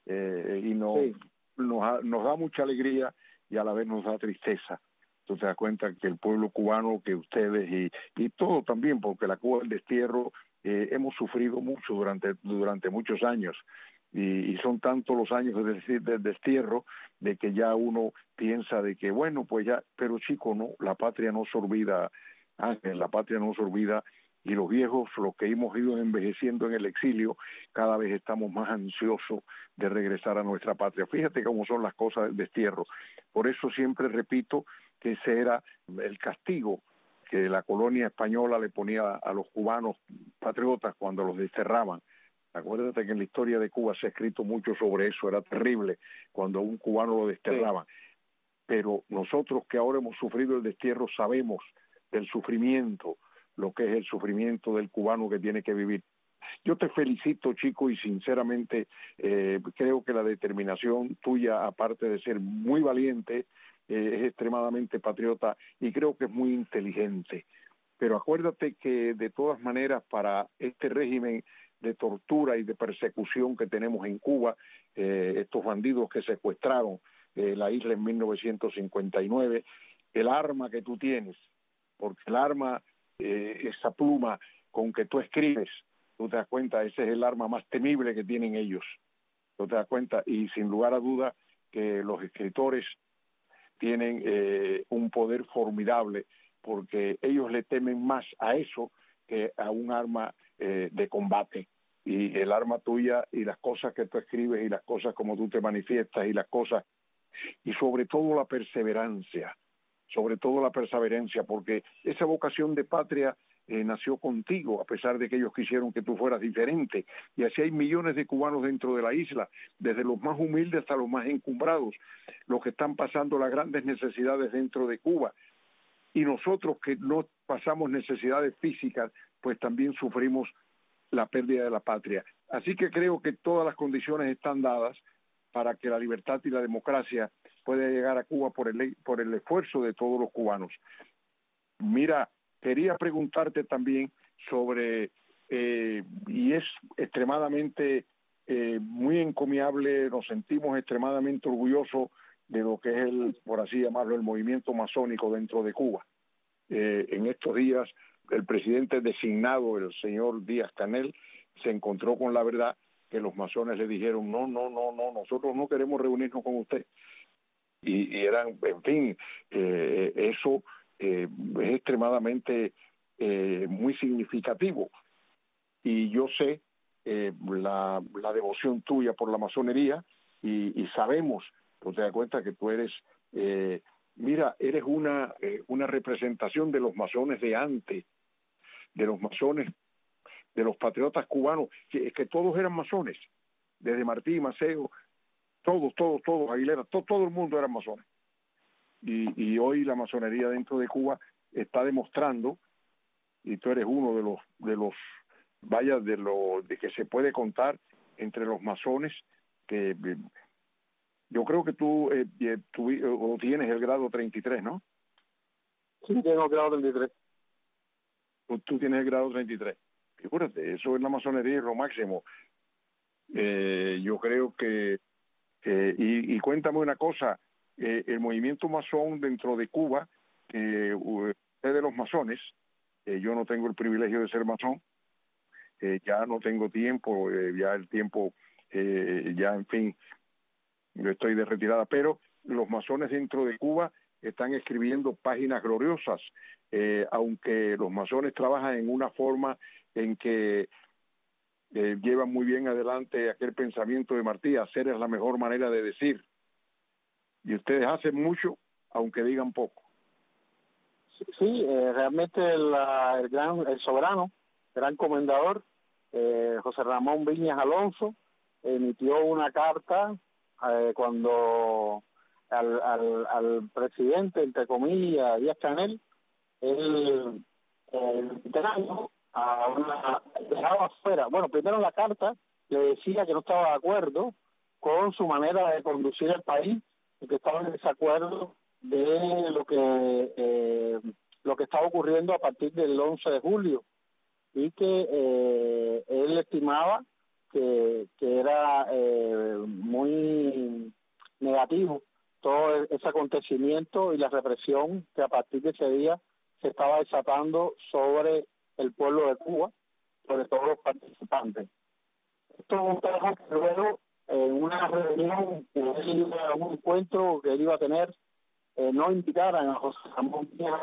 C: eh, y nos,
D: sí.
C: nos, nos da mucha alegría y a la vez nos da tristeza. Tú te das cuenta que el pueblo cubano, que ustedes y, y todo también, porque la Cuba del destierro eh, hemos sufrido mucho durante durante muchos años y, y son tantos los años de, de destierro de que ya uno piensa de que bueno, pues ya, pero chico, no, la patria no se olvida, Ángel, la patria no se olvida. Y los viejos, los que hemos ido envejeciendo en el exilio, cada vez estamos más ansiosos de regresar a nuestra patria. Fíjate cómo son las cosas del destierro. Por eso siempre repito que ese era el castigo que la colonia española le ponía a los cubanos patriotas cuando los desterraban. Acuérdate que en la historia de Cuba se ha escrito mucho sobre eso, era terrible cuando a un cubano lo desterraban. Sí. Pero nosotros que ahora hemos sufrido el destierro sabemos del sufrimiento, lo que es el sufrimiento del cubano que tiene que vivir. Yo te felicito, chico, y sinceramente eh, creo que la determinación tuya, aparte de ser muy valiente, eh, es extremadamente patriota y creo que es muy inteligente. Pero acuérdate que de todas maneras para este régimen de tortura y de persecución que tenemos en Cuba, eh, estos bandidos que secuestraron eh, la isla en mil novecientos cincuenta y nueve, el arma que tú tienes, porque el arma... Eh, esa pluma con que tú escribes, tú te das cuenta, ese es el arma más temible que tienen ellos, tú te das cuenta, y sin lugar a duda que los escritores tienen eh, un poder formidable, porque ellos le temen más a eso que a un arma eh, de combate, y el arma tuya y las cosas que tú escribes y las cosas como tú te manifiestas y las cosas, y sobre todo la perseverancia, sobre todo la perseverancia, porque esa vocación de patria eh, nació contigo, a pesar de que ellos quisieron que tú fueras diferente, y así hay millones de cubanos dentro de la isla, desde los más humildes hasta los más encumbrados, los que están pasando las grandes necesidades dentro de Cuba, y nosotros que no pasamos necesidades físicas, pues también sufrimos la pérdida de la patria. Así que creo que todas las condiciones están dadas para que la libertad y la democracia puede llegar a Cuba por el por el esfuerzo de todos los cubanos. Mira, quería preguntarte también sobre, eh, y es extremadamente eh, muy encomiable, nos sentimos extremadamente orgullosos de lo que es el, por así llamarlo, el movimiento masónico dentro de Cuba. Eh, en estos días, el presidente designado, el señor Díaz-Canel, se encontró con la verdad que los masones le dijeron, no, no, no, no, nosotros no queremos reunirnos con usted. Y, y eran, en fin, eh, eso eh, es extremadamente eh, muy significativo. Y yo sé eh, la, la devoción tuya por la masonería y, y sabemos, tú te das cuenta que tú eres, eh, mira, eres una, eh, una representación de los masones de antes, de los masones, de los patriotas cubanos, que, que todos eran masones, desde Martí, Maceo, todos, todos, todos, Aguilera, todo, todo el mundo eran masones. Y, y hoy la masonería dentro de Cuba está demostrando, y tú eres uno de los, de los, vaya, de lo de que se puede contar entre los masones, que eh, yo creo que tú, eh, tú eh, o tienes el grado treinta y tres, ¿no?
D: Sí, tengo el grado treinta y tres.
C: Tú, tú tienes el grado treinta y tres. Fíjate, eso es la masonería y lo máximo. Eh, yo creo que, eh, y, y cuéntame una cosa, eh, el movimiento masón dentro de Cuba, eh, usted de los masones, eh, yo no tengo el privilegio de ser masón, eh, ya no tengo tiempo, eh, ya el tiempo, eh, ya en fin, yo estoy de retirada, pero los masones dentro de Cuba están escribiendo páginas gloriosas, eh, aunque los masones trabajan en una forma en que eh, llevan muy bien adelante aquel pensamiento de Martí, hacer es la mejor manera de decir, y ustedes hacen mucho aunque digan poco.
D: Sí, eh, realmente el, el gran, el soberano, gran comendador, eh, José Ramón Viñas Alonso, emitió una carta eh, cuando al, al, al presidente, entre comillas, Díaz Canel, él el veterano a una, dejaba afuera. Bueno, primero en la carta le decía que no estaba de acuerdo con su manera de conducir el país y que estaba en desacuerdo de lo que eh, lo que estaba ocurriendo a partir del once de julio y que eh, él estimaba que, que era eh, muy negativo todo ese acontecimiento y la represión que a partir de ese día se estaba desatando sobre el pueblo de Cuba, sobre todos los participantes. Esto es un trabajo que luego en una reunión que él iba a un encuentro que él iba a tener, eh, no invitaran a José Ramón Viñas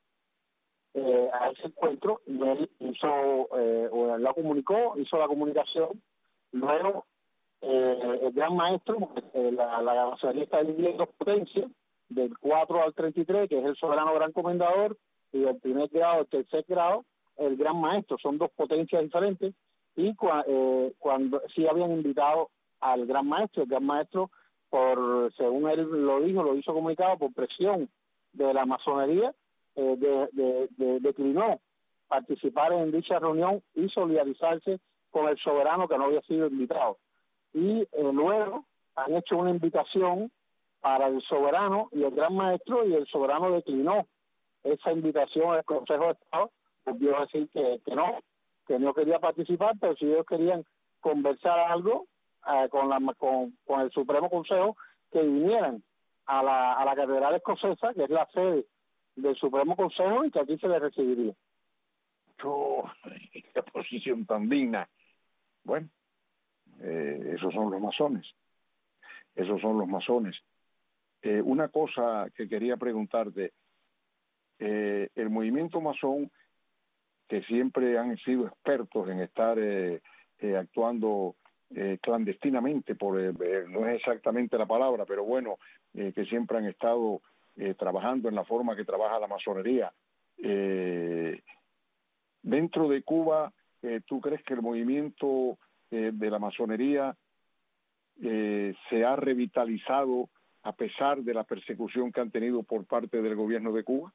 D: eh, a ese encuentro, y él hizo, eh, o la comunicó, hizo la comunicación. Luego eh, el gran maestro, eh, la, la masonería está dividida en dos potencias, del cuatro al treinta y tres, que es el soberano gran comendador, y del primer grado al tercer grado, el gran maestro. Son dos potencias diferentes, y cua, eh, cuando sí habían invitado al gran maestro, el gran maestro, por según él lo dijo, lo hizo comunicado por presión de la masonería, eh, de, de, de, declinó participar en dicha reunión y solidarizarse con el soberano que no había sido invitado. Y eh, luego han hecho una invitación para el soberano y el gran maestro, y el soberano declinó esa invitación al Consejo de Estado, volvió a decir que, que no, que no quería participar, pero si ellos querían conversar algo eh, con, la, con, con el Supremo Consejo, que vinieran a la, a la Catedral Escocesa, que es la sede del Supremo Consejo, y que aquí se les recibiría.
C: Oh, qué posición tan digna. Bueno, eh, esos son los masones, esos son los masones. Eh, una cosa que quería preguntarte, eh, el movimiento masón, que siempre han sido expertos en estar eh, eh, actuando eh, clandestinamente, por eh, no es exactamente la palabra, pero bueno, eh, que siempre han estado eh, trabajando en la forma que trabaja la masonería. Eh, dentro de Cuba, eh, ¿tú crees que el movimiento eh, de la masonería eh, se ha revitalizado a pesar de la persecución que han tenido por parte del gobierno de Cuba?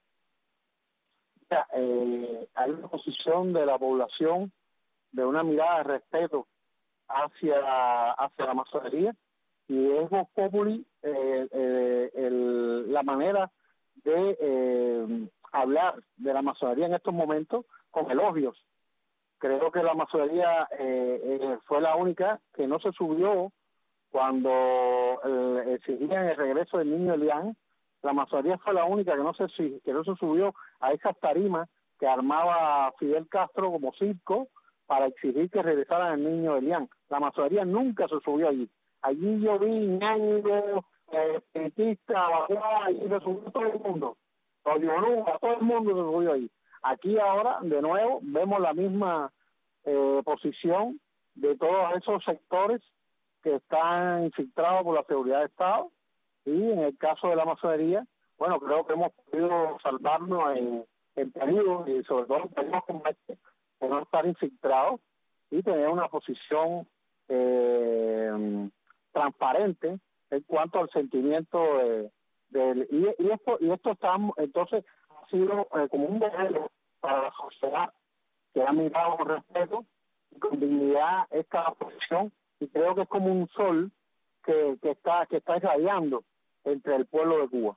D: Eh, hay una posición de la población de una mirada de respeto hacia hacia la masonería, y es Vox Populi eh, eh, el, la manera de eh, hablar de la masonería en estos momentos con elogios. Creo que la masonería eh, eh, fue la única que no se subió cuando eh, exigían el regreso del niño Elián. La masonería fue la única que no se que no se subió a esas tarimas que armaba Fidel Castro como circo para exigir que regresaran el niño Elián. La masonería nunca se subió allí. Allí yo vi ñáñigos, espiritistas, abajo, y se subió todo el mundo. Los Yoruba, todo el mundo se subió allí. Aquí ahora, de nuevo, vemos la misma eh, posición de todos esos sectores que están infiltrados por la seguridad de Estado, y en el caso de la masonería, bueno, creo que hemos podido salvarnos en, en periodos, y sobre todo en periodos como este, de no estar infiltrados y tener una posición eh, transparente en cuanto al sentimiento de, de y, y esto y esto está entonces ha sido eh, como un modelo para la sociedad que ha mirado con respeto y con dignidad esta posición, y creo que es como un sol que, que está que está irradiando entre el pueblo de Cuba.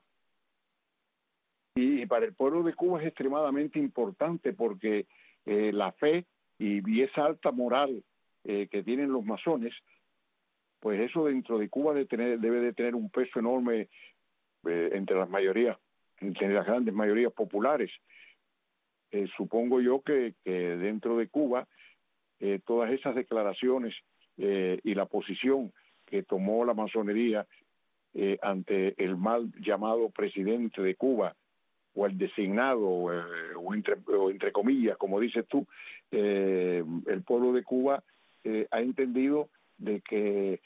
C: Y, y para el pueblo de Cuba es extremadamente importante porque eh, la fe y, y esa alta moral eh, que tienen los masones, pues eso dentro de Cuba debe, tener, debe de tener un peso enorme eh, entre las mayorías, entre las grandes mayorías populares. Eh, supongo yo que, que dentro de Cuba eh, todas esas declaraciones eh, y la posición que tomó la masonería eh, ante el mal llamado presidente de Cuba, o el designado, eh, o, entre, o entre comillas, como dices tú, eh, el pueblo de Cuba eh, ha entendido de que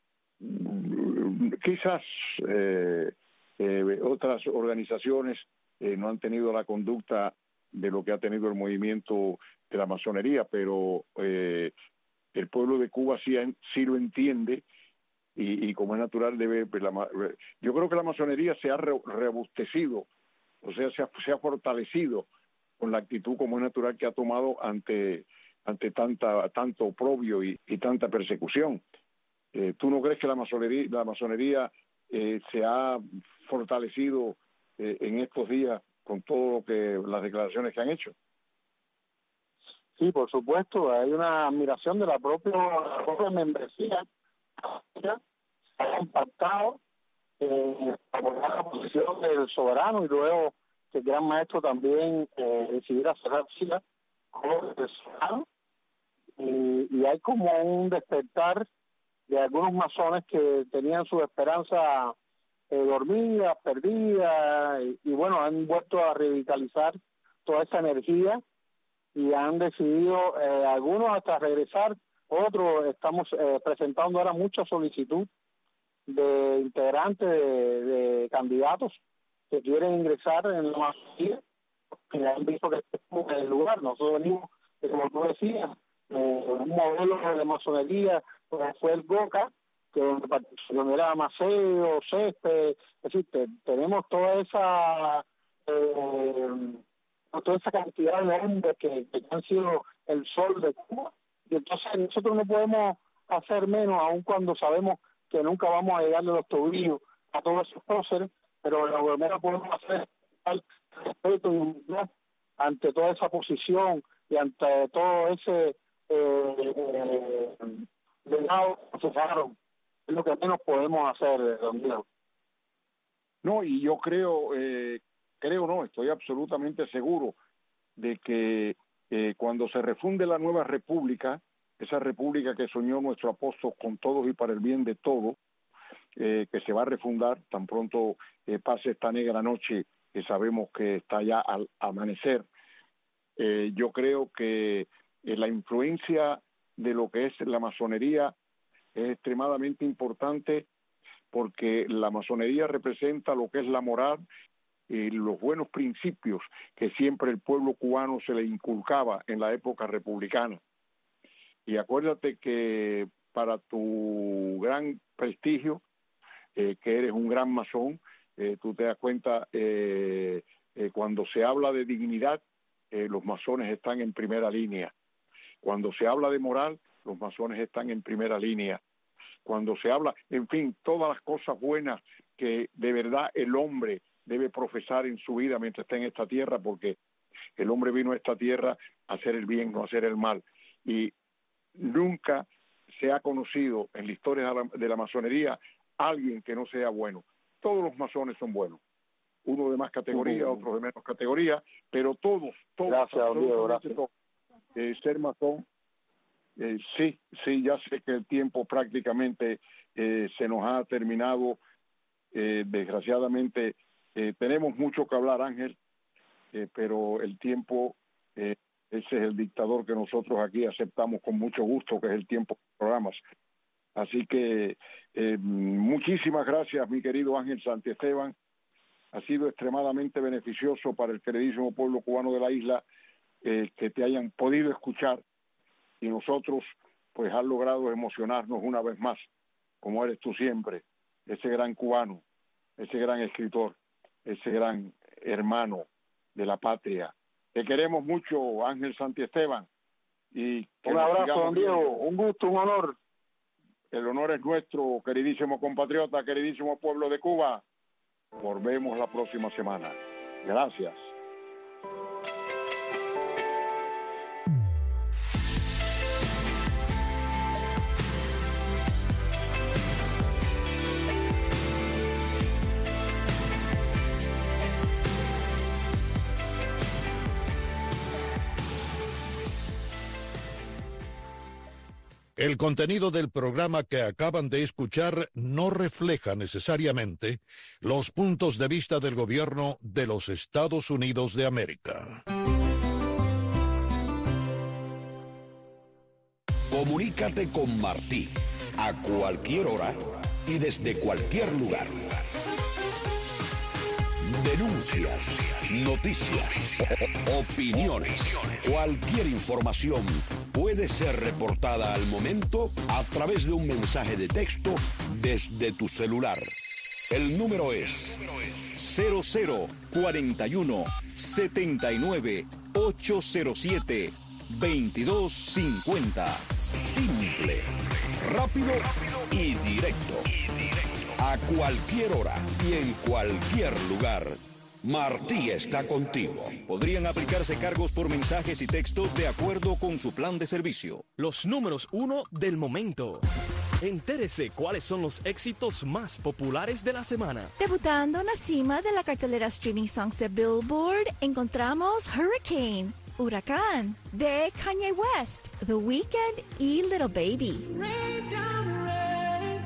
C: mm, quizás eh, eh, otras organizaciones eh, no han tenido la conducta de lo que ha tenido el movimiento de la masonería, pero eh, el pueblo de Cuba sí, sí lo entiende, y, y como es natural debe, pues, la, yo creo que la masonería se ha re, rebustecido, o sea, se ha, se ha fortalecido con la actitud como es natural que ha tomado ante ante tanta tanto oprobio y, y tanta persecución. Eh, ¿Tú no crees que la masonería, la masonería eh, se ha fortalecido eh, en estos días con todo lo que las declaraciones que han hecho?
D: Sí, por supuesto, hay una admiración de la propia, la propia membresía que ha impactado eh, apoyar la posición del soberano, y luego que el gran maestro también eh, decidiera cerrar fila con el soberano, y, y hay como un despertar de algunos masones que tenían su esperanza eh, dormidas, perdidas, y, y bueno, han vuelto a revitalizar toda esa energía y han decidido eh, algunos hasta regresar, otros estamos eh, presentando ahora mucha solicitud de integrantes, de, de candidatos que quieren ingresar en la masonería, que han visto que este es el lugar. Nosotros venimos, que como tú decías, eh, un modelo de masonería, pues fue el Boca, que donde, donde era Maceo, Césped, es decir, te, tenemos toda esa eh, toda esa cantidad de hombres que, que han sido el sol de Cuba, y entonces nosotros no podemos hacer menos, aun cuando sabemos que nunca vamos a llegarle los tobillos a todos esos próceres, pero lo primero podemos hacer es respeto y humildad ante toda esa posición y ante todo ese eh, eh, legado que se dejaron. Es lo que menos podemos hacer, don Diego.
C: No, y yo creo, eh, creo no, estoy absolutamente seguro de que eh, cuando se refunde la nueva república, esa república que soñó nuestro apóstol con todos y para el bien de todos, eh, que se va a refundar tan pronto eh, pase esta negra noche que sabemos que está ya al amanecer. Eh, yo creo que eh, la influencia de lo que es la masonería es extremadamente importante, porque la masonería representa lo que es la moral y los buenos principios que siempre el pueblo cubano se le inculcaba en la época republicana. Y acuérdate que para tu gran prestigio, eh, que eres un gran masón, eh, tú te das cuenta, eh, eh, cuando se habla de dignidad, eh, los masones están en primera línea. Cuando se habla de moral, los masones están en primera línea. Cuando se habla, en fin, todas las cosas buenas que de verdad el hombre debe profesar en su vida mientras está en esta tierra, porque el hombre vino a esta tierra a hacer el bien, no a hacer el mal. Y nunca se ha conocido en la historia de la, de la masonería alguien que no sea bueno. Todos los masones son buenos, uno de más categoría, uh-huh. otro de menos categoría, pero todos, todos,
D: gracias, Diego, gracias.
C: Todos, eh, ser masón, eh, sí, sí, ya sé que el tiempo prácticamente eh, se nos ha terminado, eh, desgraciadamente eh, tenemos mucho que hablar, Ángel, eh, pero el tiempo eh, Ese es el dictador que nosotros aquí aceptamos con mucho gusto, que es el tiempo de programas. Así que eh, muchísimas gracias, mi querido Ángel Santiesteban. Ha sido extremadamente beneficioso para el queridísimo pueblo cubano de la isla eh, que te hayan podido escuchar, y nosotros pues han logrado emocionarnos una vez más, como eres tú siempre, ese gran cubano, ese gran escritor, ese gran hermano de la patria. Te queremos mucho, Ángel Santiesteban. Y
D: un abrazo, don Diego, un gusto, un honor.
C: El honor es nuestro, queridísimo compatriota, queridísimo pueblo de Cuba. Volvemos la próxima semana. Gracias.
B: El contenido del programa que acaban de escuchar no refleja necesariamente los puntos de vista del gobierno de los Estados Unidos de América.
E: Comunícate con Martí a cualquier hora y desde cualquier lugar. Denuncias, noticias, opiniones, cualquier información puede ser reportada al momento a través de un mensaje de texto desde tu celular. El número es cero cero cuarenta y uno setenta y nueve ochocientos siete veintidós cincuenta. Simple, rápido y directo. A cualquier hora y en cualquier lugar, Martí está contigo.
F: Podrían aplicarse cargos por mensajes y texto de acuerdo con su plan de servicio.
G: Los números uno del momento. Entérese cuáles son los éxitos más populares de la semana.
H: Debutando en la cima de la cartelera Streaming Songs de Billboard, encontramos Hurricane, Huracán, de Kanye West, The Weeknd y Little Baby.
I: Rain down the rain.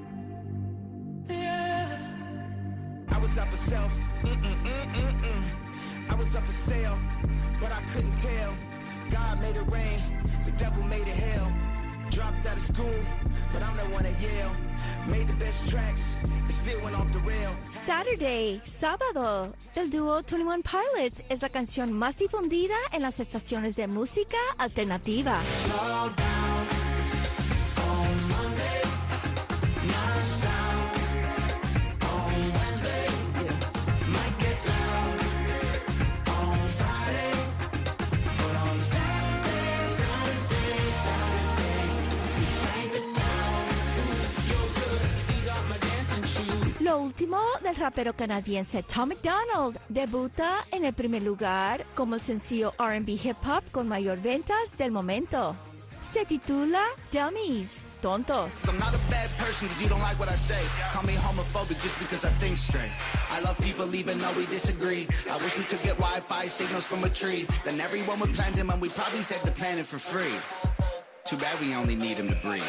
I: Yeah. I was up for self. Mm-mm-mm-mm-mm. I was up for sale, but I couldn't tell. God made it rain, the devil made it hell. Dropped out of school, but I'm the one at Yale. Made the best tracks, and still went off the rail.
H: Saturday, sábado, del dúo twenty-one Pilots es la canción más difundida en las estaciones de música alternativa.
I: Slow down on Monday, not a sound on Wednesday. Might get loud on Friday, but on Saturday, Saturday, Saturday, we paint the town. You're good, these are my dancing shoes.
H: Lo último del rapero canadiense Tom MacDonald debuta en el primer lugar como el sencillo R and B hip hop con mayor ventas del momento. Se titula Dummies, Tontos.
J: I'm not a bad person because you don't like what I say. Call me homophobic just because I think straight. I love people even though we disagree. I wish we could get Wi-Fi signals from a tree. Then everyone would plant them and we'd probably save the planet for free. Too bad we only need him to breathe.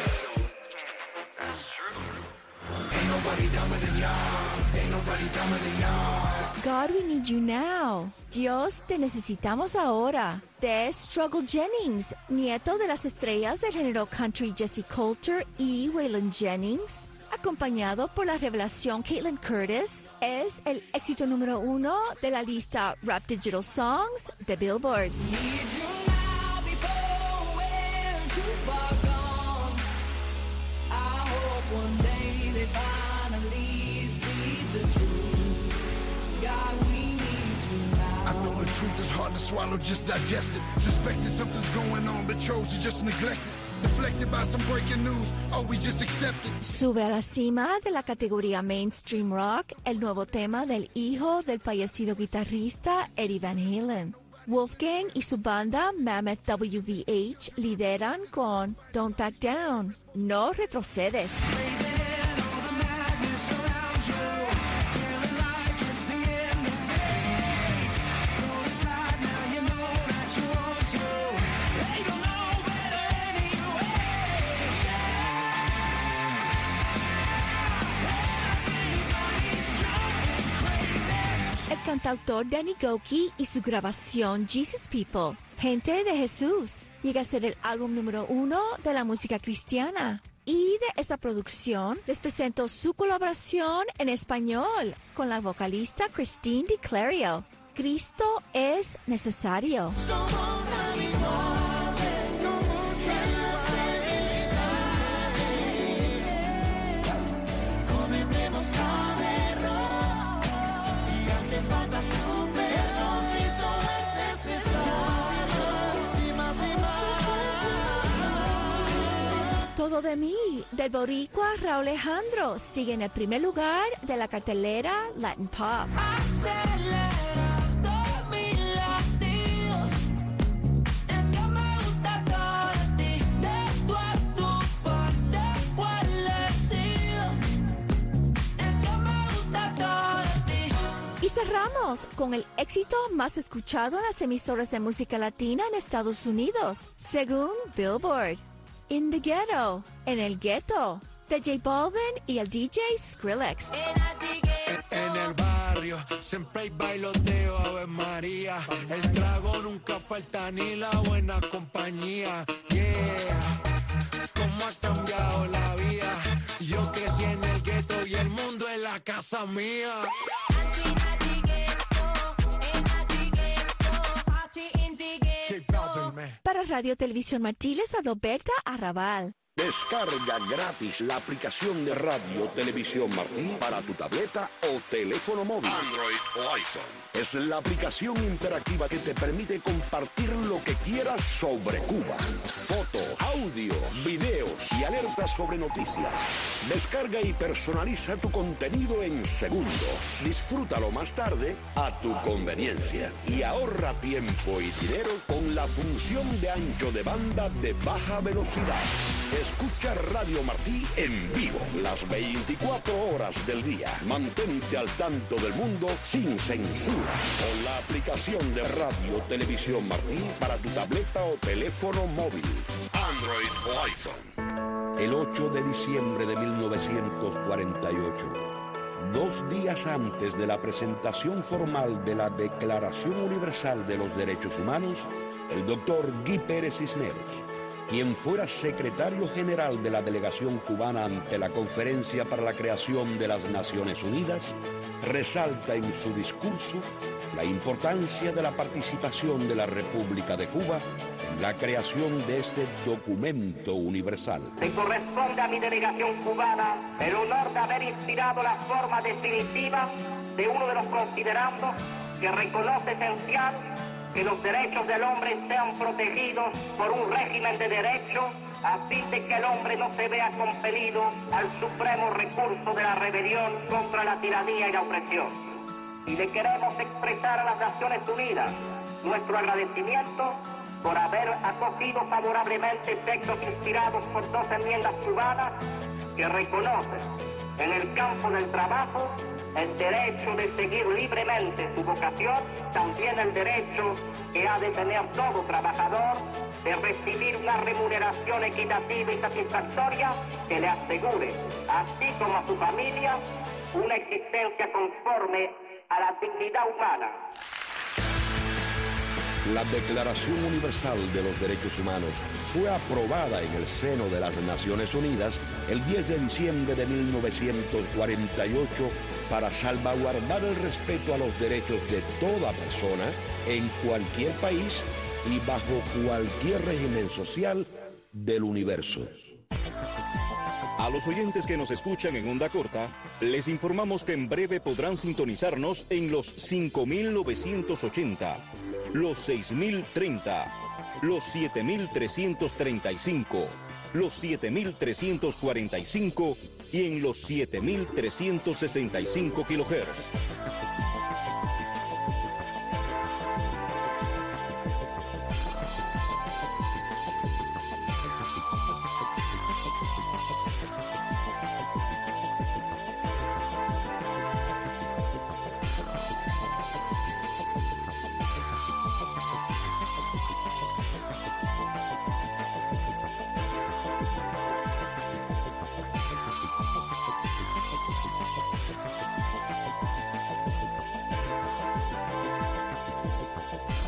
J: Ain't nobody dumber than y'all. Ain't nobody dumber than y'all.
H: God, we need you now. Dios, te necesitamos ahora. De Struggle Jennings, nieto de las estrellas del género country Jesse Coulter y Waylon Jennings, acompañado por la revelación Caitlin Curtis, es el éxito número uno de la lista Rap Digital Songs de Billboard.
I: Need you now before we're too far gone. I hope one day they finally see the truth. God, we need you now.
J: I know the truth is hard to swallow, just digest it. Suspected something's going on, but chose to just neglect it. Deflected by some breaking news, oh, we just accept it.
H: Sube a la cima de la categoría Mainstream Rock el nuevo tema del hijo del fallecido guitarrista Eddie Van Halen. Wolfgang y su banda Mammoth W V H lideran con Don't Back Down, no retrocedes. El cantautor Danny Gokey y su grabación Jesus People Gente de Jesús llega a ser el álbum número uno de la música cristiana. Y de esta producción les presento su colaboración en español con la vocalista Christine DiClario. Cristo es necesario.
I: Somos radicales, somos llenos de debilidades. Cometemos cada error y hace falta su perdón. Cristo es necesario. Y más y más.
H: Todo de mí, del boricua Raúl Alejandro, sigue en el primer lugar de la cartelera Latin Pop. Cerramos con el éxito más escuchado en las emisoras de música latina en Estados Unidos, según Billboard. In the Ghetto, en el gueto, de J Balvin y el D J Skrillex.
K: En el barrio siempre hay bailoteo, Ave María. El trago nunca falta ni la buena compañía. Yeah, cómo ha cambiado la vida. Yo crecí en el gueto y el mundo es la casa mía.
H: Para Radio Televisión Martí les habló Berta Arrabal.
E: Descarga gratis la aplicación de Radio Televisión Martí para tu tableta o teléfono móvil, Android o iPhone. Es la aplicación interactiva que te permite compartir lo que quieras sobre Cuba. Fotos, audios, videos y alertas sobre noticias. Descarga y personaliza tu contenido en segundos. Disfrútalo más tarde a tu conveniencia. Y ahorra tiempo y dinero con la función de ancho de banda de baja velocidad. Escucha Radio Martí en vivo las veinticuatro horas del día. Mantente al tanto del mundo sin censura. Con la aplicación de Radio Televisión Martí para tu tableta o teléfono móvil, Android o iPhone. El ocho de diciembre de mil novecientos cuarenta y ocho, dos días antes de la presentación formal de la Declaración Universal de los Derechos Humanos, el doctor Guy Pérez Cisneros, quien fuera secretario general de la delegación cubana ante la Conferencia para la Creación de las Naciones Unidas, resalta en su discurso la importancia de la participación de la República de Cuba en la creación de este documento universal.
L: Me corresponde a mi delegación cubana el honor de haber inspirado la forma definitiva de uno de los considerandos que reconoce esencial que los derechos del hombre sean protegidos por un régimen de derecho a fin de que el hombre no se vea compelido al supremo recurso de la rebelión contra la tiranía y la opresión. Y le queremos expresar a las Naciones Unidas nuestro agradecimiento por haber acogido favorablemente textos inspirados por dos enmiendas cubanas que reconocen en el campo del trabajo el derecho de seguir libremente su vocación, también el derecho que ha de tener todo trabajador de recibir una remuneración equitativa y satisfactoria que le asegure, así como a su familia, una existencia conforme a la dignidad humana.
E: La Declaración Universal de los Derechos Humanos fue aprobada en el seno de las Naciones Unidas el diez de diciembre de mil novecientos cuarenta y ocho para salvaguardar el respeto a los derechos de toda persona en cualquier país y bajo cualquier régimen social del universo.
F: A los oyentes que nos escuchan en onda corta, les informamos que en breve podrán sintonizarnos en los cinco mil novecientos ochenta, los seis mil treinta, los siete mil trescientos treinta y cinco, los siete mil trescientos cuarenta y cinco y en los siete mil trescientos sesenta y cinco kilohertz.